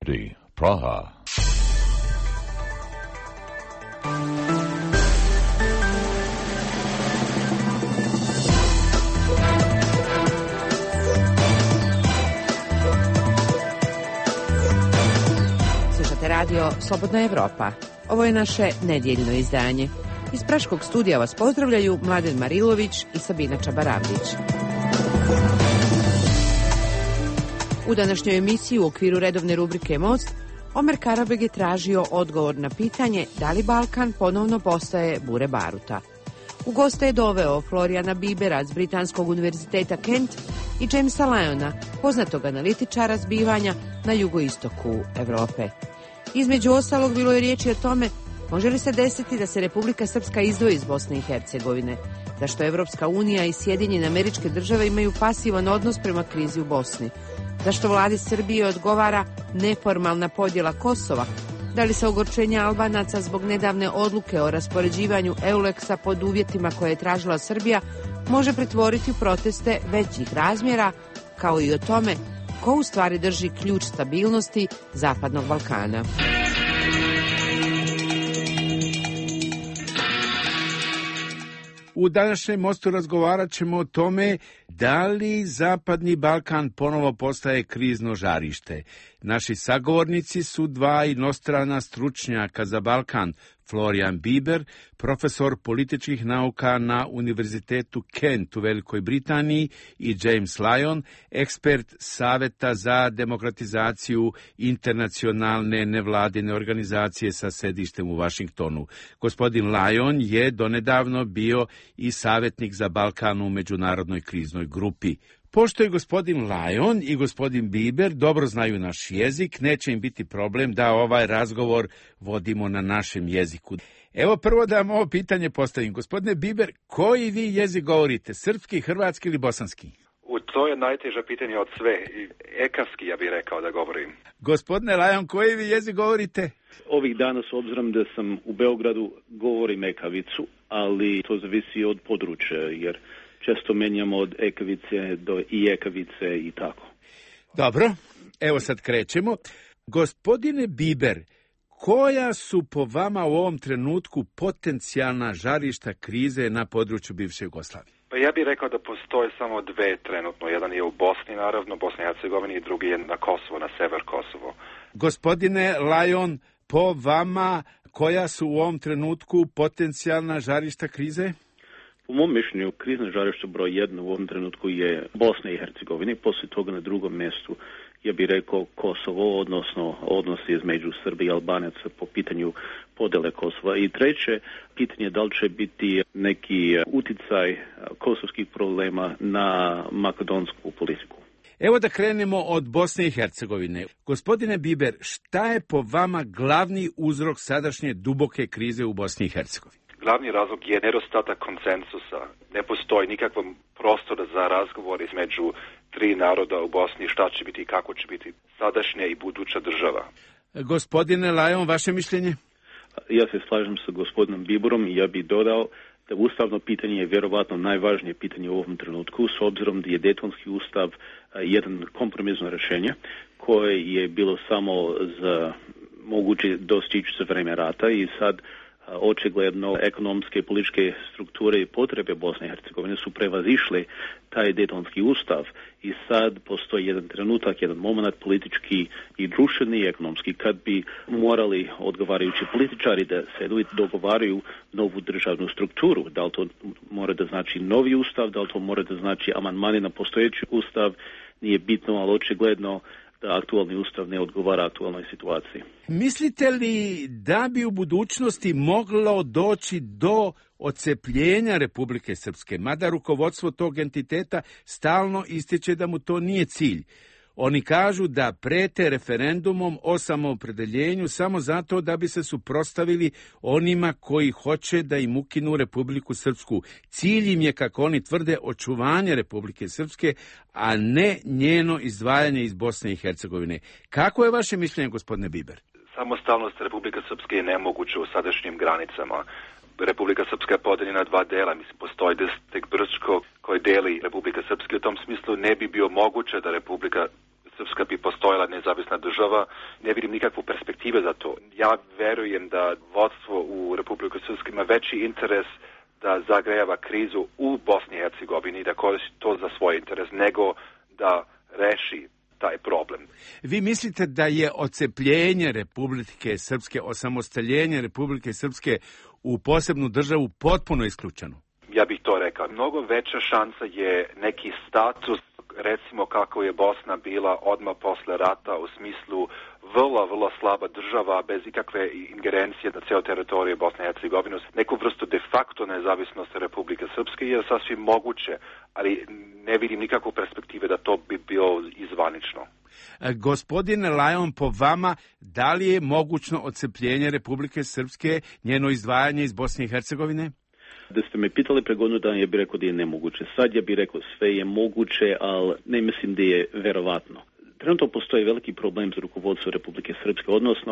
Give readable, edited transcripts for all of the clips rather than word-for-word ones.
Slobodni Praha. Slušate radio Slobodna Evropa. Ovo je naše nedjeljno izdanje. Iz Praškog studija vas pozdravljaju Mladen Marilović i Sabina Čabaravlić. U današnjoj emisiji u okviru redovne rubrike Most, Omer Karabeg je tražio odgovor na pitanje da li Balkan ponovno postaje bure baruta. U goste je doveo Florijana Bibera s Britanskog univerziteta Kent i Jamesa Lyona, poznatog analitičara zbivanja na jugoistoku Evrope. Između ostalog bilo je riječi o tome može li se desiti da se Republika Srpska izdvoji iz Bosne i Hercegovine, zašto Evropska unija i Sjedinjene Američke Države imaju pasivan odnos prema krizi u Bosni, zašto vladi Srbije odgovara neformalna podjela Kosova, da li se ogorčenja Albanaca zbog nedavne odluke o raspoređivanju EULEX-a pod uvjetima koje je tražila Srbija može pretvoriti u proteste većih razmjera, kao i o tome ko u stvari drži ključ stabilnosti Zapadnog Balkana. U današnjem mostu razgovarat ćemo o tome da li Zapadni Balkan ponovo postaje krizno žarište. Naši sagovornici su dva inostrana stručnjaka za Balkan, Florian Biber, profesor političkih nauka na Univerzitetu Kent u Velikoj Britaniji, i James Lyon, ekspert Saveta za demokratizaciju internacionalne nevladine organizacije sa sedištem u Vašingtonu. Gospodin Lyon je donedavno bio i savjetnik za Balkan u međunarodnoj kriznoj grupi. Pošto je gospodin Lyon i gospodin Biber dobro znaju naš jezik, neće im biti problem da ovaj razgovor vodimo na našem jeziku. Evo prvo da vam ovo pitanje postavim. Gospodine Biber, koji vi jezik govorite? Srpski, hrvatski ili bosanski? To je najteže pitanje od sve. Ekavski, ja bih rekao da govorim. Gospodine Lyon, koji vi jezik govorite? Ovih dana, s obzirom da sam u Beogradu, govorim ekavicu, ali to zavisi od područja, jer često menjamo od ekavice do i ekavice i tako. Dobro, evo sad krećemo. Gospodine Biber, koja su po vama u ovom trenutku potencijalna žarišta krize na području bivše Jugoslavije? Pa ja bih rekao da postoje samo dve trenutno. Jedan je u Bosni, naravno, Bosni i Hercegovini, i drugi je na Kosovo, na sever Kosovo. Gospodine Lyon, po vama koja su u ovom trenutku potencijalna žarišta krize? Po mom mišljenju, krizno žarište broj 1 u ovom trenutku je Bosna i Hercegovina, poslije toga na drugom mjestu, ja bih rekao, Kosovo, odnosno odnosi između Srbije i Albanaca po pitanju podjele Kosova. I treće, pitanje da li će biti neki uticaj kosovskih problema na makedonsku politiku. Evo da krenemo od Bosne i Hercegovine. Gospodine Biber, šta je po vama glavni uzrok sadašnje duboke krize u Bosni i Hercegovini? Glavni razlog je nedostatak konsensusa. Ne postoji nikakvom prostora za razgovor između tri naroda u Bosni, šta će biti i kako će biti sadašnja i buduća država. Gospodine Lyon, vaše mišljenje? Ja se slažem sa gospodinom Biberom i ja bih dodao da ustavno pitanje je vjerovatno najvažnije pitanje u ovom trenutku, s obzirom da je Dejtonski ustav jedan kompromisno rješenje koje je bilo samo za moguće dostići za vrijeme rata i sad očigledno ekonomske i političke strukture i potrebe Bosne i Hercegovine su prevazišle taj Dejtonski ustav i sad postoji jedan trenutak, jedan moment politički i društveni i ekonomski kad bi morali odgovarajući političari da se dogovaraju novu državnu strukturu. Da li to mora da znači novi ustav, da li to mora da znači amandmani na postojeći ustav, nije bitno, ali očigledno da aktualni ustav ne odgovara aktualnoj situaciji. Mislite li da bi u budućnosti moglo doći do odcepljenja Republike Srpske, mada rukovodstvo tog entiteta stalno ističe da mu to nije cilj? Oni kažu da prete referendumom o samoopredeljenju samo zato da bi se suprotstavili onima koji hoće da im ukinu Republiku Srpsku. Cilj im je, kako oni tvrde, očuvanje Republike Srpske, a ne njeno izdvajanje iz Bosne i Hercegovine. Kako je vaše mišljenje, gospodine Biber? Samostalnost Republike Srpske je nemoguća u sadašnjim granicama. Republika Srpska je podeljena na dva dela. Postoji distrikt Brčko koji deli Republika Srpska. U tom smislu ne bi bio moguće da Republika Srpska bi postojala nezavisna država. Ne vidim nikakvu perspektive za to. Ja verujem da vodstvo u Republiku Srpsku ima veći interes da zagrejava krizu u Bosni i Hercegovini, da koristi to za svoj interes, nego da reši taj problem. Vi mislite da je odcepljenje Republike Srpske, osamostaljenje Republike Srpske u posebnu državu potpuno isključeno? Ja bih to rekao. Mnogo veća šansa je neki status, recimo kako je Bosna bila odmah posle rata, u smislu vrlo slaba država bez ikakve ingerencije na cijelu teritoriju Bosne i Hercegovine. Neku vrstu de facto nezavisnosti Republike Srpske je sasvim moguće, ali ne vidim nikakvu perspektive da to bi bilo izvanično. Gospodine Lajon, po vama, da li je mogućno odcepljenje Republike Srpske, njeno izdvajanje iz Bosne i Hercegovine? Da ste me pitali pre godinu dana, ja bih rekao da je nemoguće. Sad ja bih rekao sve je moguće, ali ne mislim da je verovatno. Trenutno postoji veliki problem za rukovodstvo Republike Srpske, odnosno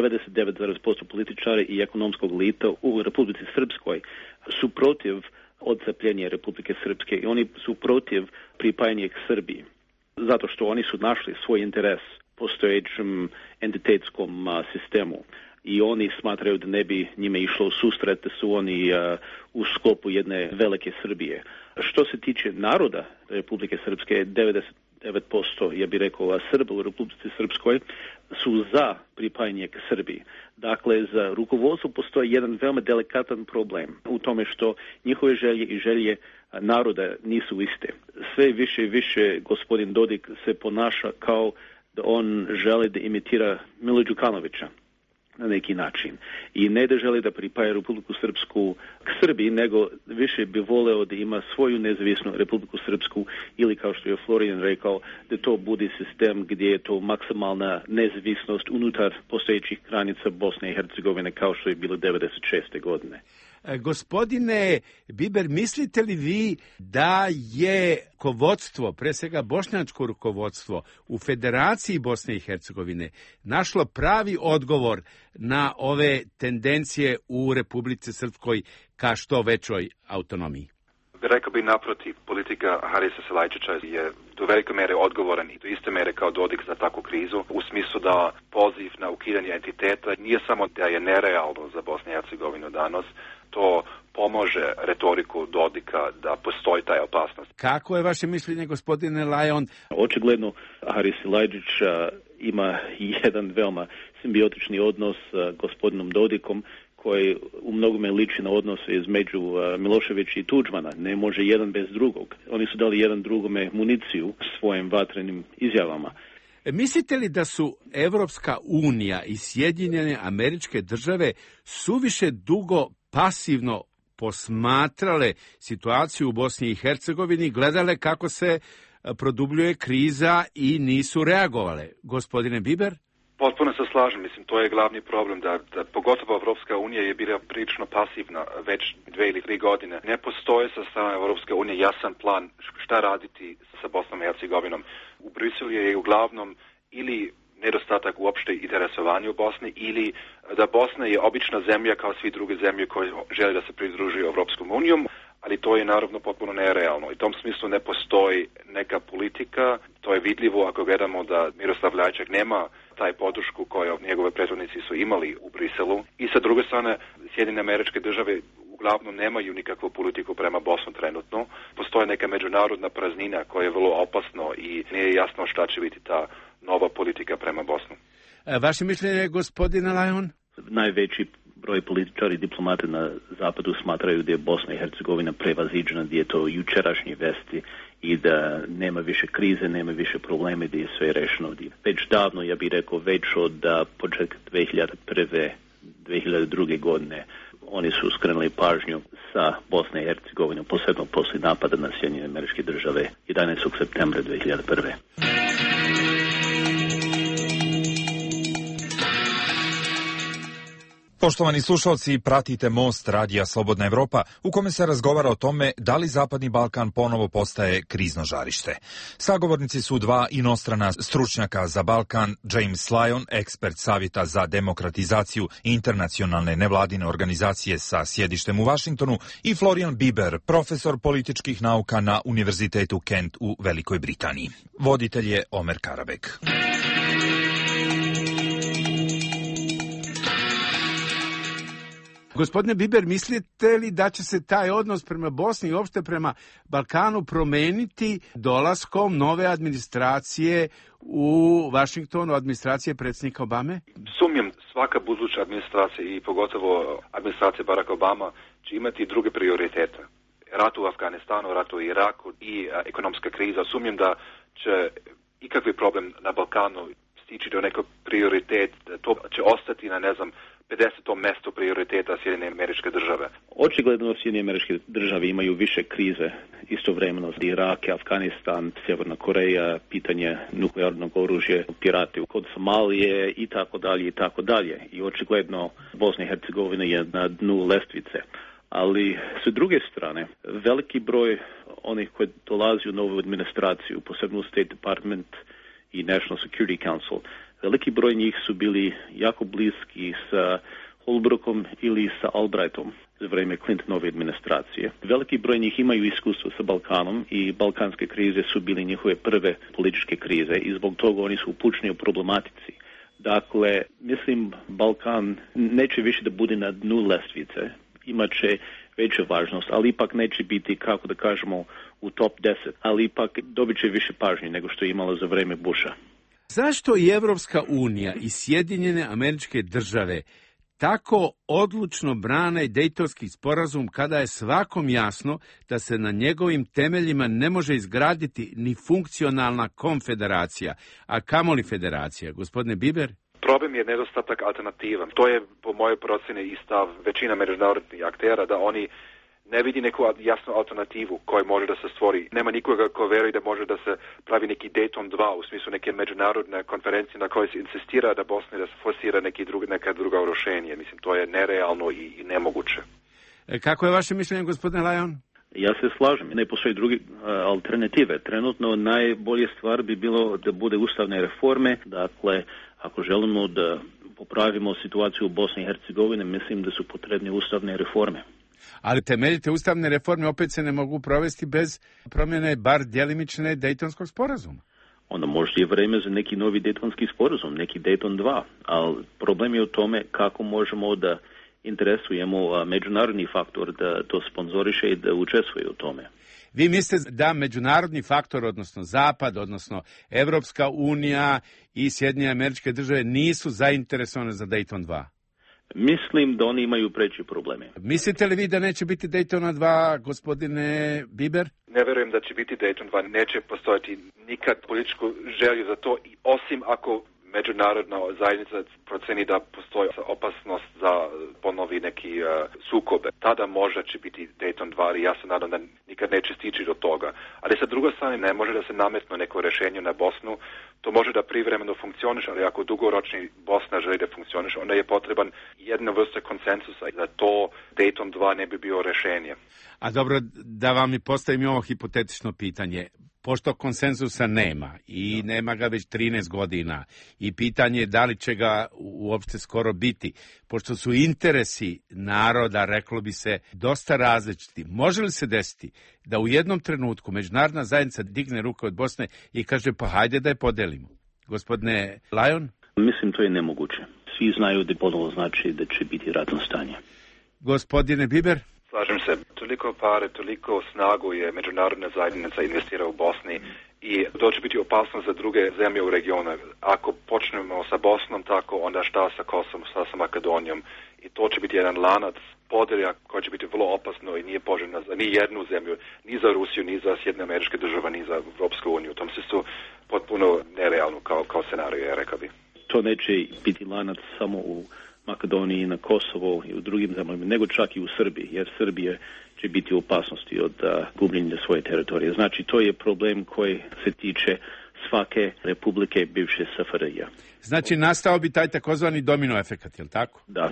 99% političara i ekonomskog elita u Republici Srpskoj su protiv odcepljenja Republike Srpske i oni su protiv pripajanja k Srbiji. Zato što oni su našli svoj interes postojećem entitetskom sistemu. I oni smatraju da ne bi njime išlo u susret, da su oni u sklopu jedne velike Srbije. Što se tiče naroda Republike Srpske, 99%, ja bih rekao, Srba u Republici Srpskoj su za pripajanje k Srbiji. Dakle, za rukovodstvo postoji jedan veoma delikatan problem u tome što njihove želje i želje naroda nisu iste. Sve više i više gospodin Dodik se ponaša kao da on želi da imitira Milo Đukanovića na neki način. I ne da želi da pripaja Republiku Srpsku k Srbiji, nego više bi voleo da ima svoju nezavisnu Republiku Srpsku ili, kao što je Florian rekao, da to bude sistem gdje je to maksimalna nezavisnost unutar postojećih granica Bosne i Hercegovine, kao što je bilo 1996. godine. Gospodine Biber, mislite li vi da je rukovodstvo, pre svega bošnjačko rukovodstvo u Federaciji Bosne i Hercegovine našlo pravi odgovor na ove tendencije u Republici Srpskoj ka što većoj autonomiji? Rekao bi naprotiv, politika Harisa Selajčića je do velike mere odgovoran i do iste mere kao Dodik za takvu krizu, u smislu da poziv na ukidanje entiteta nije samo da je nerealno za Bosnu i Hercegovinu danas, to pomože retoriku Dodika da postoji taj opasnost. Kako je vaše mišljenje, gospodine Lajon? Očigledno, Haris Selajčić ima jedan veoma simbiotični odnos s gospodinom Dodikom, koji u mnogome liči na odnose između Miloševića i Tudžmana. Ne može jedan bez drugog. Oni su dali jedan drugome municiju svojim vatrenim izjavama. Mislite li da su Evropska unija i Sjedinjene Američke Države suviše dugo pasivno posmatrale situaciju u Bosni i Hercegovini, gledale kako se produbljuje kriza i nisu reagovale? Gospodine Biber? Potpuno se slažem, mislim, to je glavni problem, da pogotovo Evropska unija je bila prilično pasivna već 2 ili 3 godine. Ne postoje sa strane Evropske unije jasan plan šta raditi sa Bosnom i Hercegovinom. U Briselu je uglavnom ili nedostatak uopšte interesovanja u Bosni ili da Bosna je obična zemlja kao svi druge zemlje koje žele da se pridružuju Evropskom unijom, ali to je naravno potpuno nerealno. U tom smislu ne postoji neka politika, to je vidljivo ako gledamo da Miroslav Lajčak nema taj podršku koju njegove prethodnici su imali u Briselu. I sa druge strane, Sjedinjene Američke Države uglavnom nemaju nikakvu politiku prema Bosnu trenutno. Postoje neka međunarodna praznina koja je vrlo opasno i nije jasno šta će biti ta nova politika prema Bosnu. Vaše mišljenje, gospodine Lajon? Najveći broj političari i diplomata na zapadu smatraju da je Bosna i Hercegovina prevaziđena, da je to jučerašnje vesti i da nema više krize, nema više probleme, da je sve rešeno. Već davno, ja bih rekao, već od početka 2001. 2002. godine oni su skrenuli pažnju sa Bosne i Hercegovine, posebno posle napada na Sjedinjene Američke Države 11. septembra 2001. Poštovani slušalci, pratite Most radija Slobodna Evropa, u kome se razgovara o tome da li Zapadni Balkan ponovo postaje krizno žarište. Sagovornici su dva inostrana stručnjaka za Balkan, James Lyon, ekspert Savjeta za demokratizaciju internacionalne nevladine organizacije sa sjedištem u Vašingtonu, i Florian Bieber, profesor političkih nauka na Univerzitetu Kent u Velikoj Britaniji. Voditelj je Omer Karabek. Gospodine Bieber, mislite li da će se taj odnos prema Bosni i uopšte prema Balkanu promeniti dolaskom nove administracije u Vašingtonu, administracije predsjednika Obame? Sumnjam, svaka buduća administracija i pogotovo administracija Barack Obama će imati druge prioritete. Rat u Afganistanu, rat u Iraku i ekonomska kriza. Sumnjam da će ikakvi problem na Balkanu stići do nekog prioritet, to će ostati na, 50. mjesto prioriteta Sjedinjene Američke Države. Očigledno Sjedinjene Američke Države imaju više krize istovremeno. Irak, Afganistan, Sjeverna Koreja, pitanje nuklearnog oružja, pirati kod Somalije i tako dalje i tako dalje. I očigledno Bosna i Hercegovina je na dnu lestvice. Ali s druge strane, veliki broj onih koji dolazi u novu administraciju, posebno u State Department i National Security Council, veliki broj njih su bili jako bliski sa Holbrookom ili sa Albrightom za vrijeme Clintonove administracije. Veliki broj njih imaju iskustvo sa Balkanom i balkanske krize su bili njihove prve političke krize i zbog toga oni su upućeni u problematici. Dakle, mislim, Balkan neće više da bude na dnu lestvice, imat će veću važnost, ali ipak neće biti, kako da kažemo, u top 10, ali ipak dobit će više pažnje nego što je imala za vrijeme Busha. Zašto i Evropska unija i Sjedinjene Američke Države tako odlučno brane Dejtonski sporazum kada je svakom jasno da se na njegovim temeljima ne može izgraditi ni funkcionalna konfederacija, a kamoli federacija? Gospodine Bieber? Problem je nedostatak alternativa. To je po mojoj procjeni i stav većina međunarodnih aktera da oni ne vidi neku jasnu alternativu koja može da se stvori. Nema nikoga ko vjeruje da može da se pravi neki Dayton 2 u smislu neke međunarodne konferencije na kojoj se insistira da Bosna da se forsira neka druga rješenja. Mislim, to je nerealno i nemoguće. Kako je vaše mišljenje, gospodine Lyon? Ja se slažem, ne postoji druge alternative. Trenutno najbolje stvar bi bilo da bude ustavne reforme. Dakle, ako želimo da popravimo situaciju u Bosni i Hercegovini, mislim da su potrebne ustavne reforme. Ali temeljite ustavne reforme opet se ne mogu provesti bez promjene bar djelimične Dejtonskog sporazuma. Onda možda je vreme za neki novi Dejtonski sporazum, neki Dayton 2, ali problem je u tome kako možemo da interesujemo međunarodni faktor da to sponzoriše i da učestvuje u tome. Vi mislite da međunarodni faktor, odnosno Zapad, odnosno Evropska unija i Sjedinjene Američke Države nisu zainteresovane za Dayton 2? Mislim da oni imaju preći probleme. Mislite li vi da neće biti Daytona 2, gospodine Bieber? Ne vjerujem da će biti Dayton 2. Neće postojati nikad političku želju za to, osim ako međunarodna zajednica proceni da postoji opasnost za ponovi neki sukobe. Tada možda će biti Dayton 2, ali ja se nadam da nikad neće stići do toga. Ali sa druge strane ne može da se nametno neko rješenje na Bosnu. To može da privremeno funkcioniše, ali ako dugoročni Bosna želi da funkcioniše, onda je potreban jedna vrsta konsensusa da to Dayton 2 ne bi bio rješenje. A dobro, da vam i postavim ovo hipotetično pitanje. Pošto konsenzusa nema i nema ga već 13 godina i pitanje je da li će ga uopšte skoro biti, pošto su interesi naroda, reklo bi se, dosta različiti, može li se desiti da u jednom trenutku međunarodna zajednica digne ruke od Bosne i kaže pa hajde da je podelimo? Gospodine Lyon? Mislim to je nemoguće. Svi znaju da ponovo znači da će biti ratno stanje. Gospodine Bieber? Slažem se. Toliko pare, toliko snagu je međunarodna zajednica investira u Bosni i to će biti opasno za druge zemlje u regionu. Ako počnemo sa Bosnom tako, onda šta sa Kosovom, šta sa Makedonijom. I to će biti jedan lanac podelja koji će biti vrlo opasno i nije poželjno za ni jednu zemlju, ni za Rusiju, ni za Sjedinjene Američke Države, ni za Europsku uniju. U tom se su potpuno nerealno kao scenarij, ja rekao bi. To neće biti lanac samo u Makedoniji, na Kosovo i u drugim zemljama, nego čak i u Srbiji, jer Srbija će biti u opasnosti od gubljenja svoje teritorije. Znači, to je problem koji se tiče svake republike bivše SFRJ. Znači, nastao bi taj takozvani domino efekat, je li tako? Da.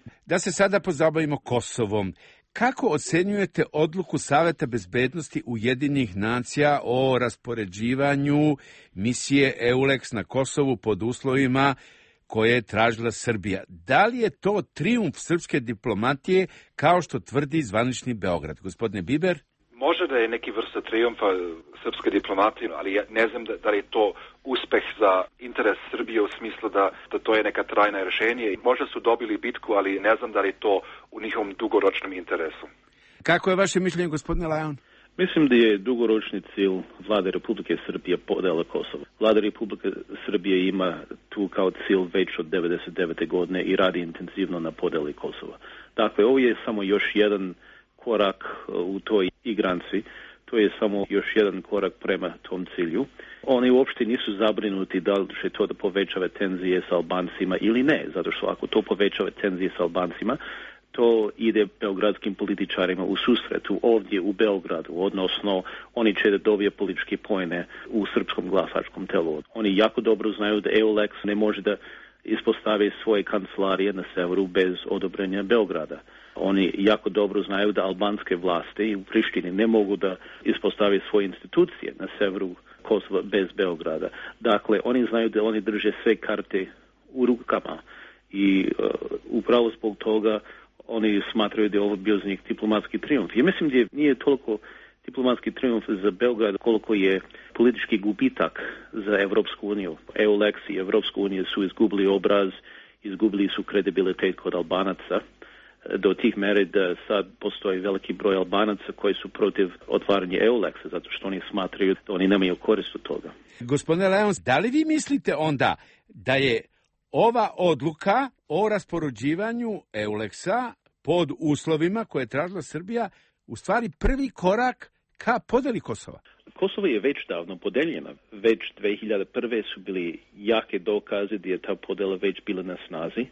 Da se sada pozabavimo Kosovom. Kako ocenjujete odluku Saveta bezbednosti Ujedinjenih nacija o raspoređivanju misije EULEX na Kosovu pod uslovima koje je tražila Srbija? Da li je to trijumf srpske diplomatije, kao što tvrdi zvanični Beograd? Gospodine Biber? Može da je neki vrsta trijumfa srpske diplomatije, ali ja ne znam da li je to uspeh za interes Srbije u smislu da to je neka trajna rješenje. Možda su dobili bitku, ali ne znam da li je to u njihovom dugoročnom interesu. Kako je vaše mišljenje, gospodine Lajon? Mislim da je dugoročni cilj Vlade Republike Srbije podela Kosova. Vlada Republike Srbije ima tu kao cilj već od 1999. godine i radi intenzivno na podeli Kosova. Dakle, ovo je samo još jedan korak u toj igranci. To je samo još jedan korak prema tom cilju. Oni uopšte nisu zabrinuti da li će to da povećava tenzije sa Albancima ili ne, zato što ako to povećava tenzije sa Albancima, to ide beogradskim političarima u susretu ovdje u Beogradu, odnosno oni će da dobije političke poene u srpskom glasačkom telu. Oni jako dobro znaju da EULEX ne može da ispostavi svoje kancelarije na severu bez odobrenja Beograda. Oni jako dobro znaju da albanske vlasti u Prištini ne mogu da ispostave svoje institucije na severu Kosova bez Beograda. Dakle, oni znaju da oni drže sve karte u rukama i upravo zbog toga oni smatraju da je ovo bio za njih diplomatski trijumf. Ja mislim da nije toliko diplomatski trijumf za Beograd koliko je politički gubitak za Evropsku uniju. EULEX i Evropsku uniju su izgubili obraz, izgubili su kredibilitet kod Albanaca do tih mere da sad postoji veliki broj Albanaca koji su protiv otvaranja EULEX-a zato što oni smatraju da oni nemaju korist od toga. Gospodine Leons, da li vi mislite onda da je ova odluka o raspoređivanju EULEX-a pod uslovima koje je tražila Srbija u stvari prvi korak ka podeli Kosova? Kosovo je već davno podeljeno. Već 2001. su bili jake dokaze da je ta podela već bila na snazi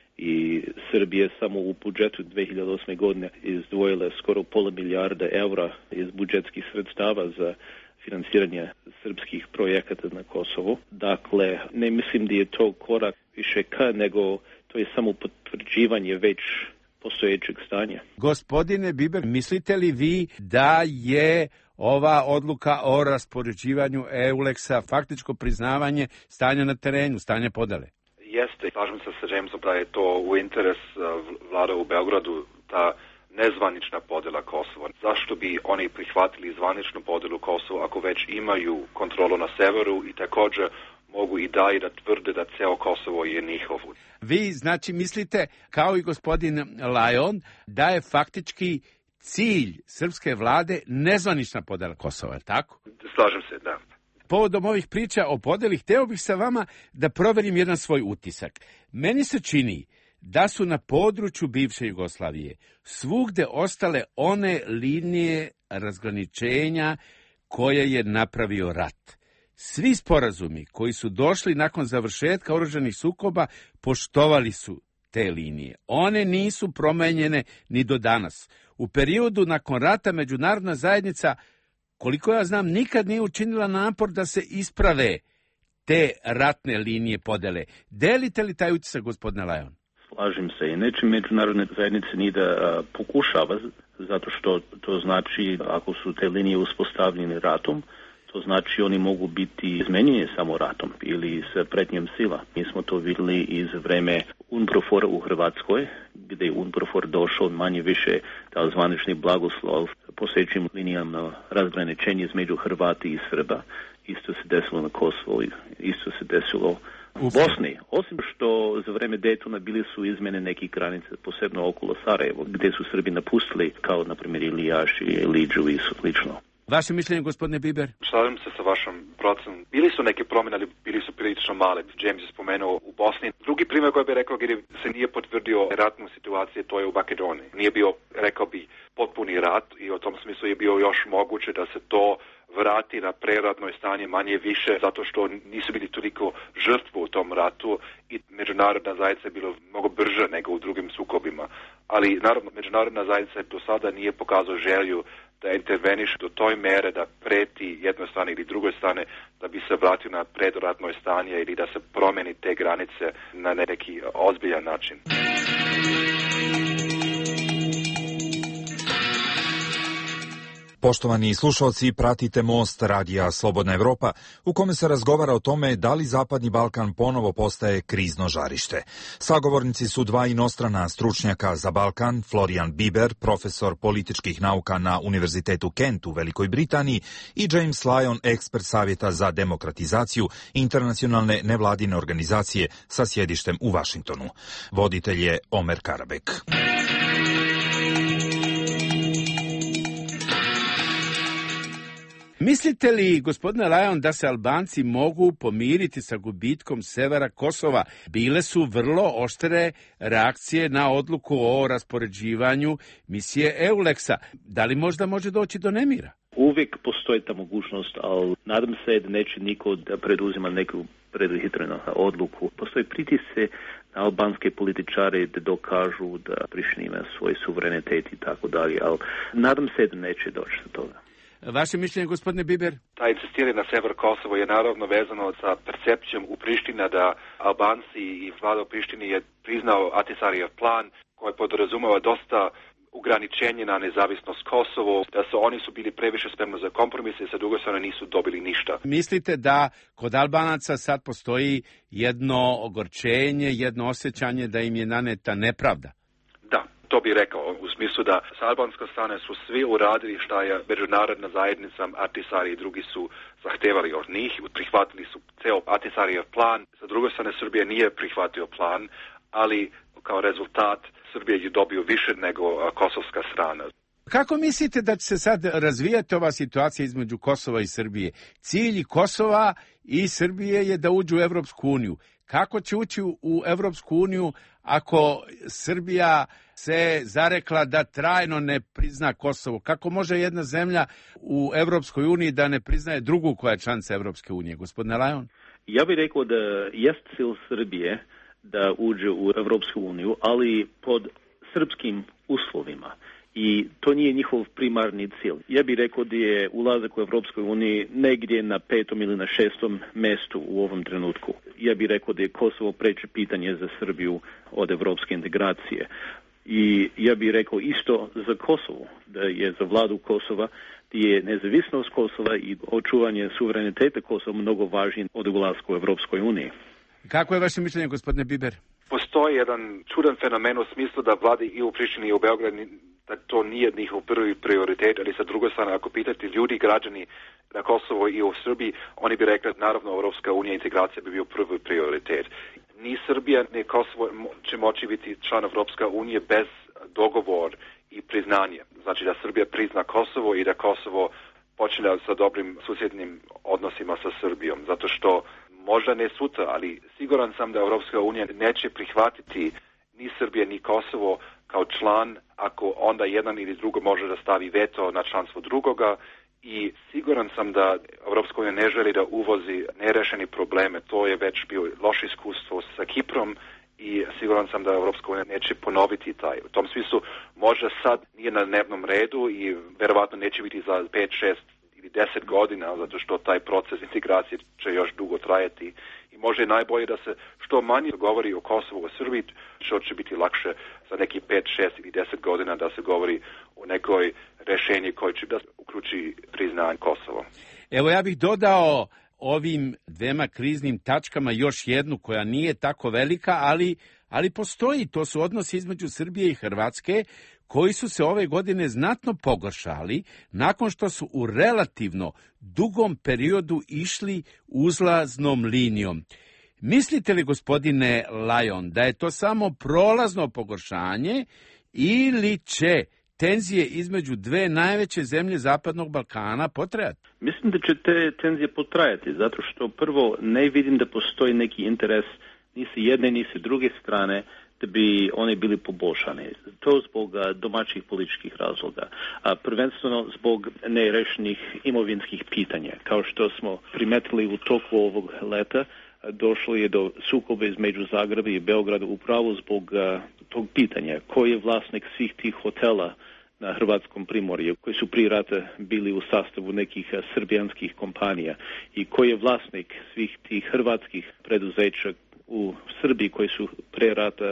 i Srbija samo u budžetu 2008. godine izdvojila skoro pola milijarda evra iz budžetskih sredstava za financiranje srpskih projekata na Kosovu. Dakle, ne mislim da je to korak više nego to je samo potvrđivanje već postojećeg stanja. Gospodine Biber, mislite li vi da je ova odluka o raspoređivanju EULEX-a faktičko priznavanje stanja na terenu, stanja podele? Jeste, slažem se sa Jamesom da je to u interes vlada u Beogradu, ta nezvanična podela Kosova. Zašto bi oni prihvatili zvaničnu podelu Kosova ako već imaju kontrolu na severu i također mogu i dalje da tvrde da ceo Kosovo je njihovo. Vi znači mislite, kao i gospodin Lajon, da je faktički cilj srpske vlade nezvanična podela Kosova, tako? Slažem se, da. Povodom ovih priča o podeli, hteo bih sa vama da proverim jedan svoj utisak. Meni se čini da su na području bivše Jugoslavije svugde ostale one linije razgraničenja koje je napravio rat. Svi sporazumi koji su došli nakon završetka oružanih sukoba poštovali su te linije. One nisu promenjene ni do danas. U periodu nakon rata međunarodna zajednica, koliko ja znam, nikad nije učinila napor da se isprave te ratne linije podele. Delite li taj utisak, gospodine Lajon? Slažem se i neće međunarodne zajednice ni da pokušava, zato što to znači ako su te linije uspostavljene ratom, to znači oni mogu biti izmenjeni samo ratom ili s pretnjom sila. Mi smo to vidjeli iz vreme UNPROFOR u Hrvatskoj, gdje je UNPROFOR došao manje više dao zvanični blagoslov postojećim linijama razgraničenja između Hrvati i Srba. Isto se desilo na Kosovu, isto se desilo u Bosni. Osim što za vreme Daytona bili su izmene nekih granica, posebno okolo Sarajevo, gdje su Srbi napustili, kao na primjer Ilijaš i Liđu i slično. Vaše mišljenje, gospodine Biber? Slažem se sa vašom procenom. Bili su neke promjene, ali bili su prilično male. James je spomenuo u Bosni. Drugi primjer koji bih rekao gdje se nije potvrdio ratnu situaciju, to je u Makedoniji. Nije bio, rekao bi, potpuni rat i u tom smislu je bio još moguće da se to vrati na preratno stanje manje više, zato što nisu bili toliko žrtvu u tom ratu i međunarodna zajednica je bilo mnogo brže nego u drugim sukobima. Ali naravno, međunarodna zajednica do sada nije pokazao želju da interveniš do toj mere da preti jednoj strani ili drugoj strane da bi se vratio na predratno stanje ili da se promeni te granice na neki ozbiljan način. Poštovani slušalci, pratite Most radija Slobodna Evropa, u kome se razgovara o tome da li Zapadni Balkan ponovo postaje krizno žarište. Sagovornici su dva inostrana stručnjaka za Balkan, Florian Biber, profesor političkih nauka na Univerzitetu Kent u Velikoj Britaniji, i James Lyon, ekspert Savjeta za demokratizaciju internacionalne nevladine organizacije sa sjedištem u Vašingtonu. Voditelj je Omer Karabek. Mislite li, gospodine Lyon, da se Albanci mogu pomiriti sa gubitkom severa Kosova? Bile su vrlo oštre reakcije na odluku o raspoređivanju misije EULEX-a. Da li možda može doći do nemira? Uvijek postoji ta mogućnost, ali nadam se da neće niko da preduzima neku preduhitrenu odluku. Postoji pritisci na albanske političare da dokažu da Priština ima svoj suverenitet i tako dalje, ali nadam se da neće doći do toga. Vaše mišljenje, gospodine Biber? Ta insistiranje na sever Kosovo je naravno vezano sa percepcijom u Priština da Albanci i vlada u Prištini je priznao Ahtisarijev plan koji podrazumeva dosta ograničenje na nezavisnost Kosovo, da oni su bili previše spremni za kompromise i sa druge strane nisu dobili ništa. Mislite da kod Albanaca sad postoji jedno ogorčenje, jedno osjećanje da im je naneta nepravda? Da, to bih rekao, u smislu da s albanske strane su svi uradili šta je međunarodna zajednica, Ahtisari i drugi su zahtevali od njih, prihvatili su ceo Ahtisarijev plan, sa druge strane Srbija nije prihvatio plan, ali kao rezultat Srbija je dobio više nego kosovska strana. Kako mislite da će se sad razvijati ova situacija između Kosova i Srbije? Cilj Kosova i Srbije je da uđu u Evropsku uniju. Kako će ući u Evropsku uniju ako Srbija se zarekla da trajno ne prizna Kosovo? Kako može jedna zemlja u Evropskoj uniji da ne priznaje drugu koja je članica Evropske unije? Gospodine Lyon? Ja bih rekao da jest cilj Srbije da uđe u Evropsku uniju, ali pod srpskim uslovima. I to nije njihov primarni cilj. Ja bih rekao da je ulazak u Evropskoj uniji negdje na 5. ili na 6. mjestu u ovom trenutku. Ja bih rekao da je Kosovo preče pitanje za Srbiju od evropske integracije. I ja bih rekao isto za Kosovo, da je za vladu Kosova da je nezavisnost Kosova i očuvanje suvereniteta Kosova mnogo važnije od ulaska u Evropskoj uniji. Kako je vaše mišljenje, gospodine Biber? Postoji jedan čudan fenomen u smislu da vladi i u Prištini i u Beogradu da to nije njihov prvi prioritet, ali sa druge strane, ako pitate ljudi, građani na Kosovo i u Srbiji, oni bi rekli, naravno, Evropska unija integracija bi bio prvi prioritet. Ni Srbija, ni Kosovo će moći biti član Evropska unije bez dogovor i priznanje. Znači da Srbija prizna Kosovo i da Kosovo počne sa dobrim susjednim odnosima sa Srbijom, zato što možda ne sutra, ali siguran sam da Evropska unija neće prihvatiti ni Srbije ni Kosovo kao član ako onda jedan ili drugo može da stavi veto na članstvo drugoga i siguran sam da Evropska unija ne želi da uvozi nerešeni probleme. To je već bio loše iskustvo sa Kiprom i siguran sam da Evropska unija neće ponoviti taj. U tom smislu možda sad nije na dnevnom redu i verovatno neće biti za 5, 6 ili 10 godina, zato što taj proces integracije će još dugo trajati i možda je najbolje da se što manje govori o Kosovu u Srbiji, što će biti lakše za neki 5, 6 ili 10 godina da se govori o nekoj rešenju koji će da uključi priznanje Kosovo. Evo ja bih dodao ovim dvema kriznim tačkama još jednu koja nije tako velika, ali postoji. To su odnosi između Srbije i Hrvatske koji su se ove godine znatno pogoršali nakon što su u relativno dugom periodu išli uzlaznom linijom. Mislite li, gospodine Lyon, da je to samo prolazno pogoršanje ili će tenzije između dve najveće zemlje Zapadnog Balkana potrajati? Mislim da će te tenzije potrajati, zato što prvo ne vidim da postoji neki interes ni sa jedne ni sa druge strane da bi oni bili poboljšani. To zbog domaćih političkih razloga, a prvenstveno zbog nerešenih imovinskih pitanja. Kao što smo primetili u toku ovog leta, došlo je do sukoba između Zagreba i Beograda upravo zbog tog pitanja. Ko je vlasnik svih tih hotela na hrvatskom primorju, koji su prije rata bili u sastavu nekih srbijanskih kompanija i ko je vlasnik svih tih hrvatskih preduzeća u Srbiji koji su pre rata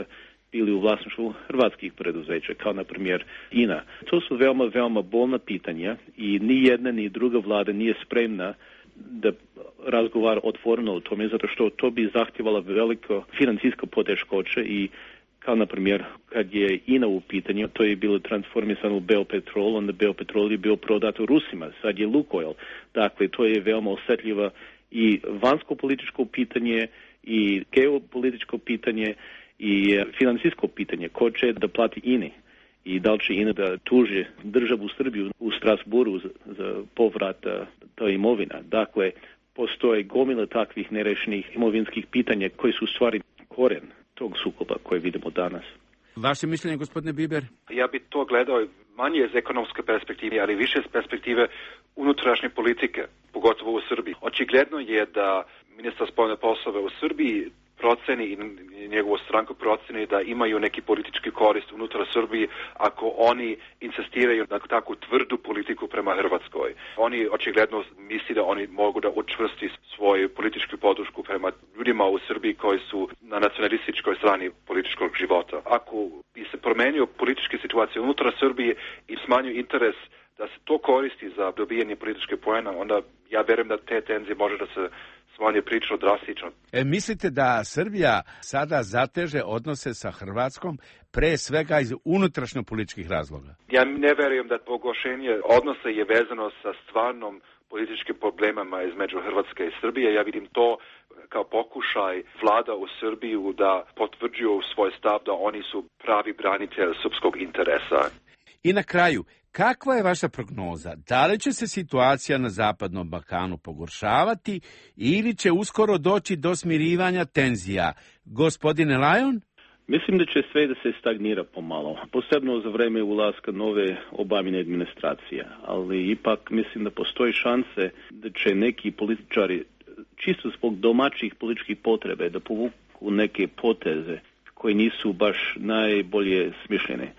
bili u vlasništvu hrvatskih preduzeća, kao na primjer INA. To su veoma, veoma bolna pitanja i ni jedna ni druga vlada nije spremna da razgovara otvoreno o tome, zato što to bi zahtjevala veliko financijsko poteškoće i kao na primjer kad je INA u pitanju, to je bilo transformisano u Beopetrol, onda Beopetrol je bio prodat u Rusima, sad je Lukoil. Dakle, to je veoma osjetljivo i vanjsko-političko pitanje i geopolitičko pitanje i financijsko pitanje. Ko će da plati INA i da li će INA da tuži državu Srbiju u Strasburu za povrat ta imovina. Dakle, postoje gomila takvih nerešenih imovinskih pitanja koji su u stvari koren tog sukoba koje vidimo danas. Vaše mišljenje, gospodine Biber? Ja bi to gledao manje iz ekonomske perspektive, ali više iz perspektive unutrašnje politike, pogotovo u Srbiji. Očigledno je da ministar spoljne poslove u Srbiji proceni i njegovu stranku proceni da imaju neki politički korist unutar Srbiji ako oni insistiraju na takvu tvrdu politiku prema Hrvatskoj. Oni očigledno misli da oni mogu da učvrsti svoju političku podršku prema ljudima u Srbiji koji su na nacionalističkoj strani političkog života. Ako bi se promenio politička situacija unutar Srbije i smanjio interes da se to koristi za dobijanje političke poena, onda ja vjerujem da te tenzije može da se smanje prilično drastično. Mislite da Srbija sada zateže odnose sa Hrvatskom pre svega iz unutrašnjo političkih razloga? Ja ne vjerujem da pogoršenje odnosa je vezano sa stvarnom političkim problemama između Hrvatske i Srbije. Ja vidim to kao pokušaj vlada u Srbiju da potvrđuju svoj stav da oni su pravi branitelji srpskog interesa. I na kraju, kakva je vaša prognoza? Da li će se situacija na Zapadnom Balkanu pogoršavati ili će uskoro doći do smirivanja tenzija? Gospodine Lyon? Mislim da će sve da se stagnira pomalo, posebno za vreme ulaska nove Obamine administracije, ali ipak mislim da postoji šanse da će neki političari čisto zbog domaćih političkih potrebe da povuku neke poteze koje nisu baš najbolje smišljene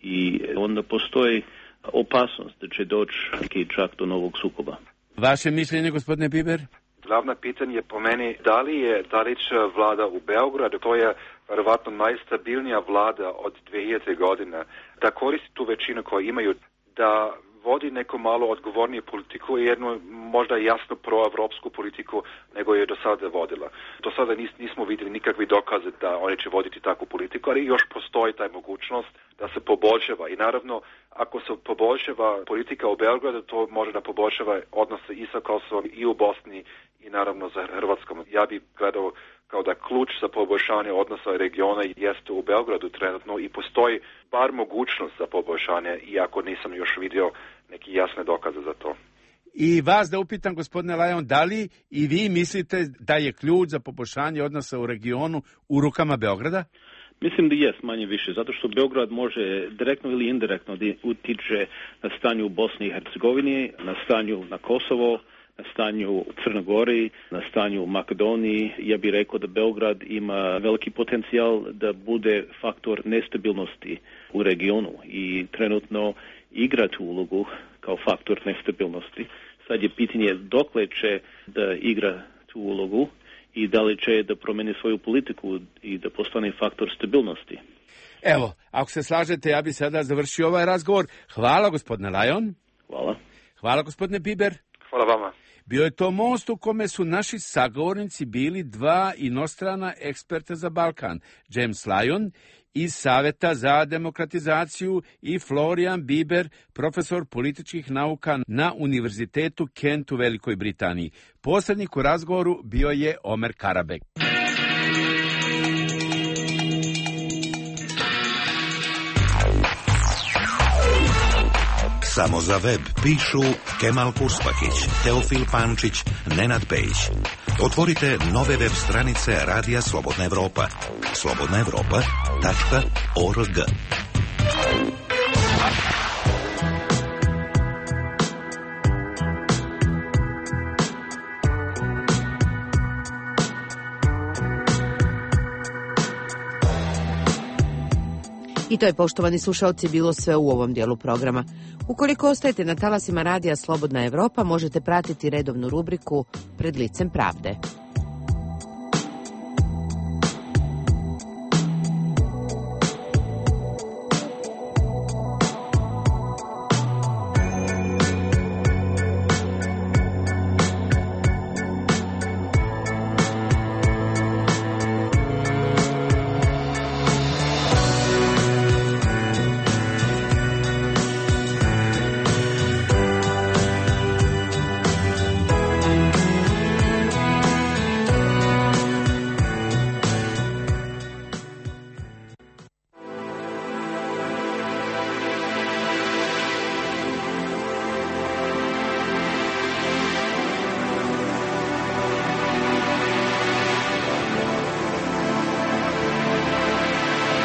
i onda postoji opasnost da će doći čak do novog sukoba. Vaše mišljenje, gospodine Biber? Glavno pitanje po meni da li će vlada u Beogradu, to je verovatno najstabilnija vlada od 2000 godina, da koristi tu većinu koju imaju, da vodi neku malo odgovorniju politiku i jednu možda jasno proevropsku politiku nego je do sada vodila. Do sada nismo vidjeli nikakvi dokaze da oni će voditi takvu politiku, ali još postoji taj mogućnost da se poboljšava. I naravno, ako se poboljšava politika u Beogradu, to može da poboljšava odnose i sa Kosovom i u Bosni i naravno za Hrvatskom. Ja bih gledao kao da ključ za poboljšanje odnosa regiona jeste u Beogradu trenutno i postoji bar mogućnost za poboljšanje, iako nisam još vidio neki jasne dokaze za to. I vas da upitam, gospodine Lyon, da li i vi mislite da je ključ za poboljšanje odnosa u regionu u rukama Beograda? Mislim da jest manje više, zato što Beograd može direktno ili indirektno da utiče na stanju u Bosni i Hercegovini, na stanju na Kosovo, na stanju u Crnoj Gori, na stanju u Makedoniji. Ja bih rekao da Beograd ima veliki potencijal da bude faktor nestabilnosti u regionu i trenutno igra tu ulogu kao faktor nestabilnosti. Sad je pitanje dokle će da igra tu ulogu i da li će da promeni svoju politiku i da postane faktor stabilnosti. Evo, ako se slažete, ja bih sada završio ovaj razgovor. Hvala, gospodine Lyon. Hvala. Hvala, gospodine Biber. Hvala vama. Bio je to most u kome su naši sagovornici bili dva inostrana eksperta za Balkan, James Lyon iz Saveta za demokratizaciju i Florian Biber, profesor političkih nauka na Univerzitetu Kent u Velikoj Britaniji. Posrednik u razgovoru bio je Omer Karabek. Samo za web pišu Kemal Kuspahić, Teofil Pančić, Nenad Pejić. Otvorite nove web stranice Radija Slobodna Evropa. slobodnaevropa.org. I to je, poštovani slušalci, bilo sve u ovom dijelu programa. Ukoliko ostajete na talasima Radija Slobodna Evropa, možete pratiti redovnu rubriku Pred licem pravde.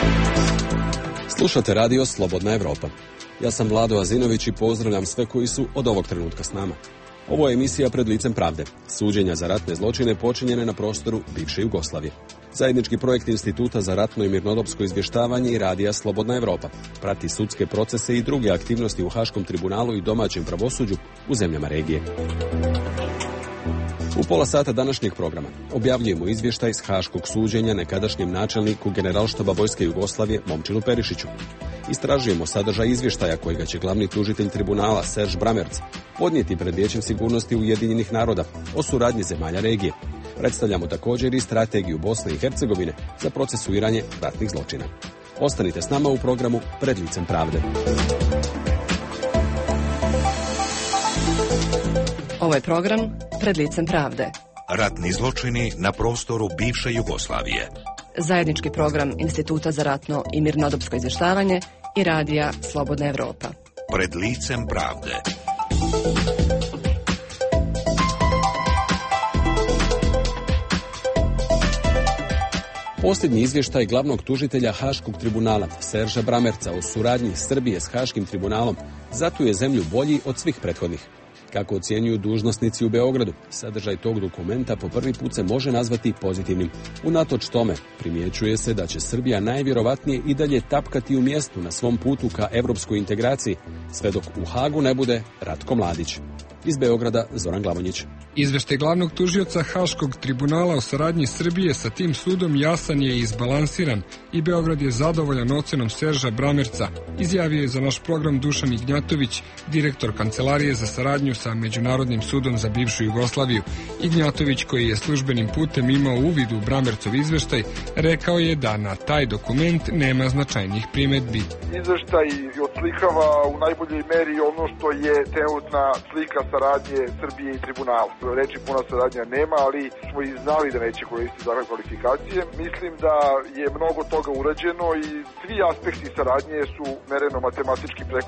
Slušate radio Slobodna Evropa. Ja sam Vlado Azinović i pozdravljam sve koji su od ovog trenutka s nama. Ovo je emisija Pred licem pravde, suđenja za ratne zločine počinjene na prostoru bivše Jugoslavije. Zajednički projekt Instituta za ratno i mirnodopsko izvještavanje i radija Slobodna Evropa prati sudske procese i druge aktivnosti u Haškom tribunalu i domaćem pravosuđu u zemljama regije. U pola sata današnjeg programa objavljujemo izvještaj iz Haškog suđenja nekadašnjem načelniku Generalštaba Vojske Jugoslavije Momčilu Perišiću. Istražujemo sadržaj izvještaja kojega će glavni tužitelj tribunala Serž Bramerc podnijeti pred Vijećem sigurnosti Ujedinjenih naroda o suradnji zemalja regije. Predstavljamo također i strategiju Bosne i Hercegovine za procesuiranje ratnih zločina. Ostanite s nama u programu Pred licem pravde. Ovo je program Pred licem pravde. Ratni zločini na prostoru bivše Jugoslavije. Zajednički program Instituta za ratno i mirnodopsko izvještavanje i radija Slobodna Evropa. Pred licem pravde. Posljednji izvještaj glavnog tužitelja Haškog tribunala Serža Bramerca o suradnji Srbije s Haškim tribunalom zatuje zemlju bolji od svih prethodnih. Kako ocjenjuju dužnosnici u Beogradu, sadržaj tog dokumenta po prvi put se može nazvati pozitivnim. Unatoč tome, primjećuje se da će Srbija najvjerovatnije i dalje tapkati u mjestu na svom putu ka evropskoj integraciji, sve dok u Hagu ne bude Ratko Mladić. Iz Beograda, Zoran Glavonjić. Izveštaj glavnog tužioca Haškog tribunala o saradnji Srbije sa tim sudom jasan je i izbalansiran i Beograd je zadovoljan ocenom Serža Bramerca, izjavio je za naš program Dušan Ignjatović, direktor Kancelarije za saradnju sa Međunarodnim sudom za bivšu Jugoslaviju. Ignjatović, koji je službenim putem imao uvid u Bramercov izveštaj, rekao je da na taj dokument nema značajnih primedbi. Izveštaj odslikava u najboljoj meri ono što je trenutna slika saradnje Srbije i tribunala. Reči puna saradnja nema, ali smo i znali da neće koristiti takve kvalifikacije. Mislim da je mnogo toga urađeno i svi aspekti saradnje su mereno matematički preko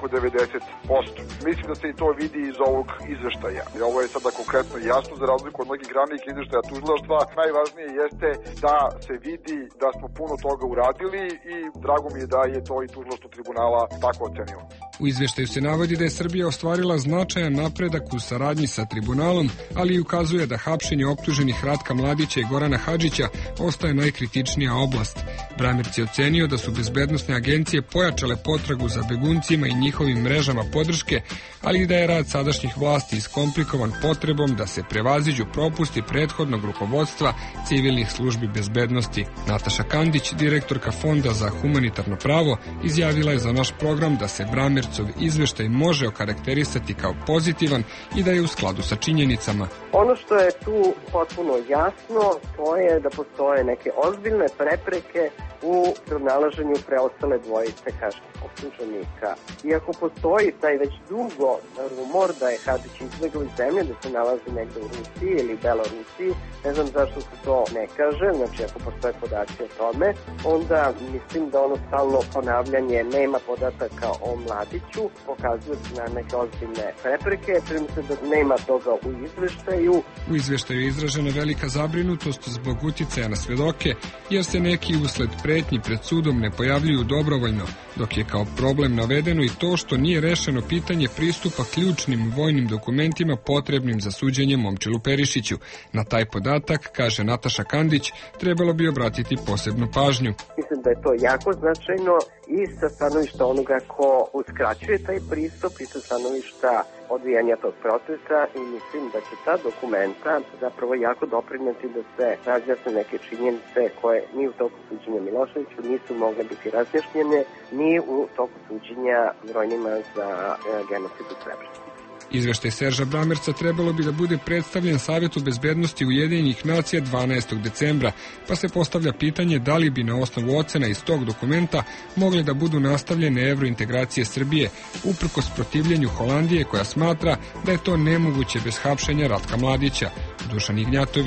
90%. Mislim da se i to vidi iz ovog izveštaja. Ovo je sada konkretno jasno, za razliku od mnogih ranijih izveštaja tužilaštva. Najvažnije jeste da se vidi da smo puno toga uradili i drago mi je da je to i tužilaštvo tribunala tako ocenilo. U izveštaju se navodi da je Srbija ostvarila značajan napredak u saradnji sa tribunalom, ali i ukazuje da hapšenje optuženih Ratka Mladića i Gorana Hadžića ostaje najkritičnija oblast. Bramerc je ocenio da su bezbednosne agencije pojačale potragu za beguncima i njihovim mrežama podrške, ali i da je rad sadašnjih vlasti iskomplikovan potrebom da se prevaziđu propusti prethodnog rukovodstva civilnih službi bezbednosti. Nataša Kandić, direktorka Fonda za humanitarno pravo, izjavila je za naš program da se Bramercov izveštaj može okarakterisati kao pozitivan i da je u skladu sa činjenicama. Ono što je tu potpuno jasno, to je da postoje neke ozbiljne prepreke u pronalaženju preostale dvojice haških optuženika. Iako postoji taj već dugo rumor da je Hadžić izbjegao iz zemlje, da se nalazi negde u Rusiji ili Belorusiji, ne znam zašto se to ne kaže, znači ako postoje podaci o tome, onda mislim da ono stalno ponavljanje nema podataka o Mladiću, pokazuje se na neke ozbiljne prepreke, čini se da nema toga u izveštaju. U izveštaju je izražena velika zabrinutost zbog uticaja na svedoke, jer se neki usled pretnji pred sudom ne pojavljuju dobrovoljno, dok je kao problem navedeno i to što nije rešeno pitanje pristupa ključnim vojnim dokumentima potrebnim za suđenje Momčilu Perišiću. Na taj podatak, kaže Nataša Kandić, trebalo bi obratiti posebnu pažnju. Mislim da je to jako značajno i sa stanovišta onoga ko uskraćuje taj pristup i sa stanovišta odvijanja tog procesa i mislim da će ta dokumenta zapravo jako doprineti da se razjasne neke činjenice koje ni u toku suđenja Miloševiću nisu mogle biti razjašnjene, ni u toku suđenja brojnima za genocid u Srebrenici. Izveštaj Serža Bramerca trebalo bi da bude predstavljen Savjetu bezbednosti Ujedinjenih nacija 12. decembra, pa se postavlja pitanje da li bi na osnovu ocena iz tog dokumenta mogle da budu nastavljene evrointegracije Srbije, uprkos protivljenju Holandije koja smatra da je to nemoguće bez hapšenja Ratka Mladića. Dušan Ignjatović.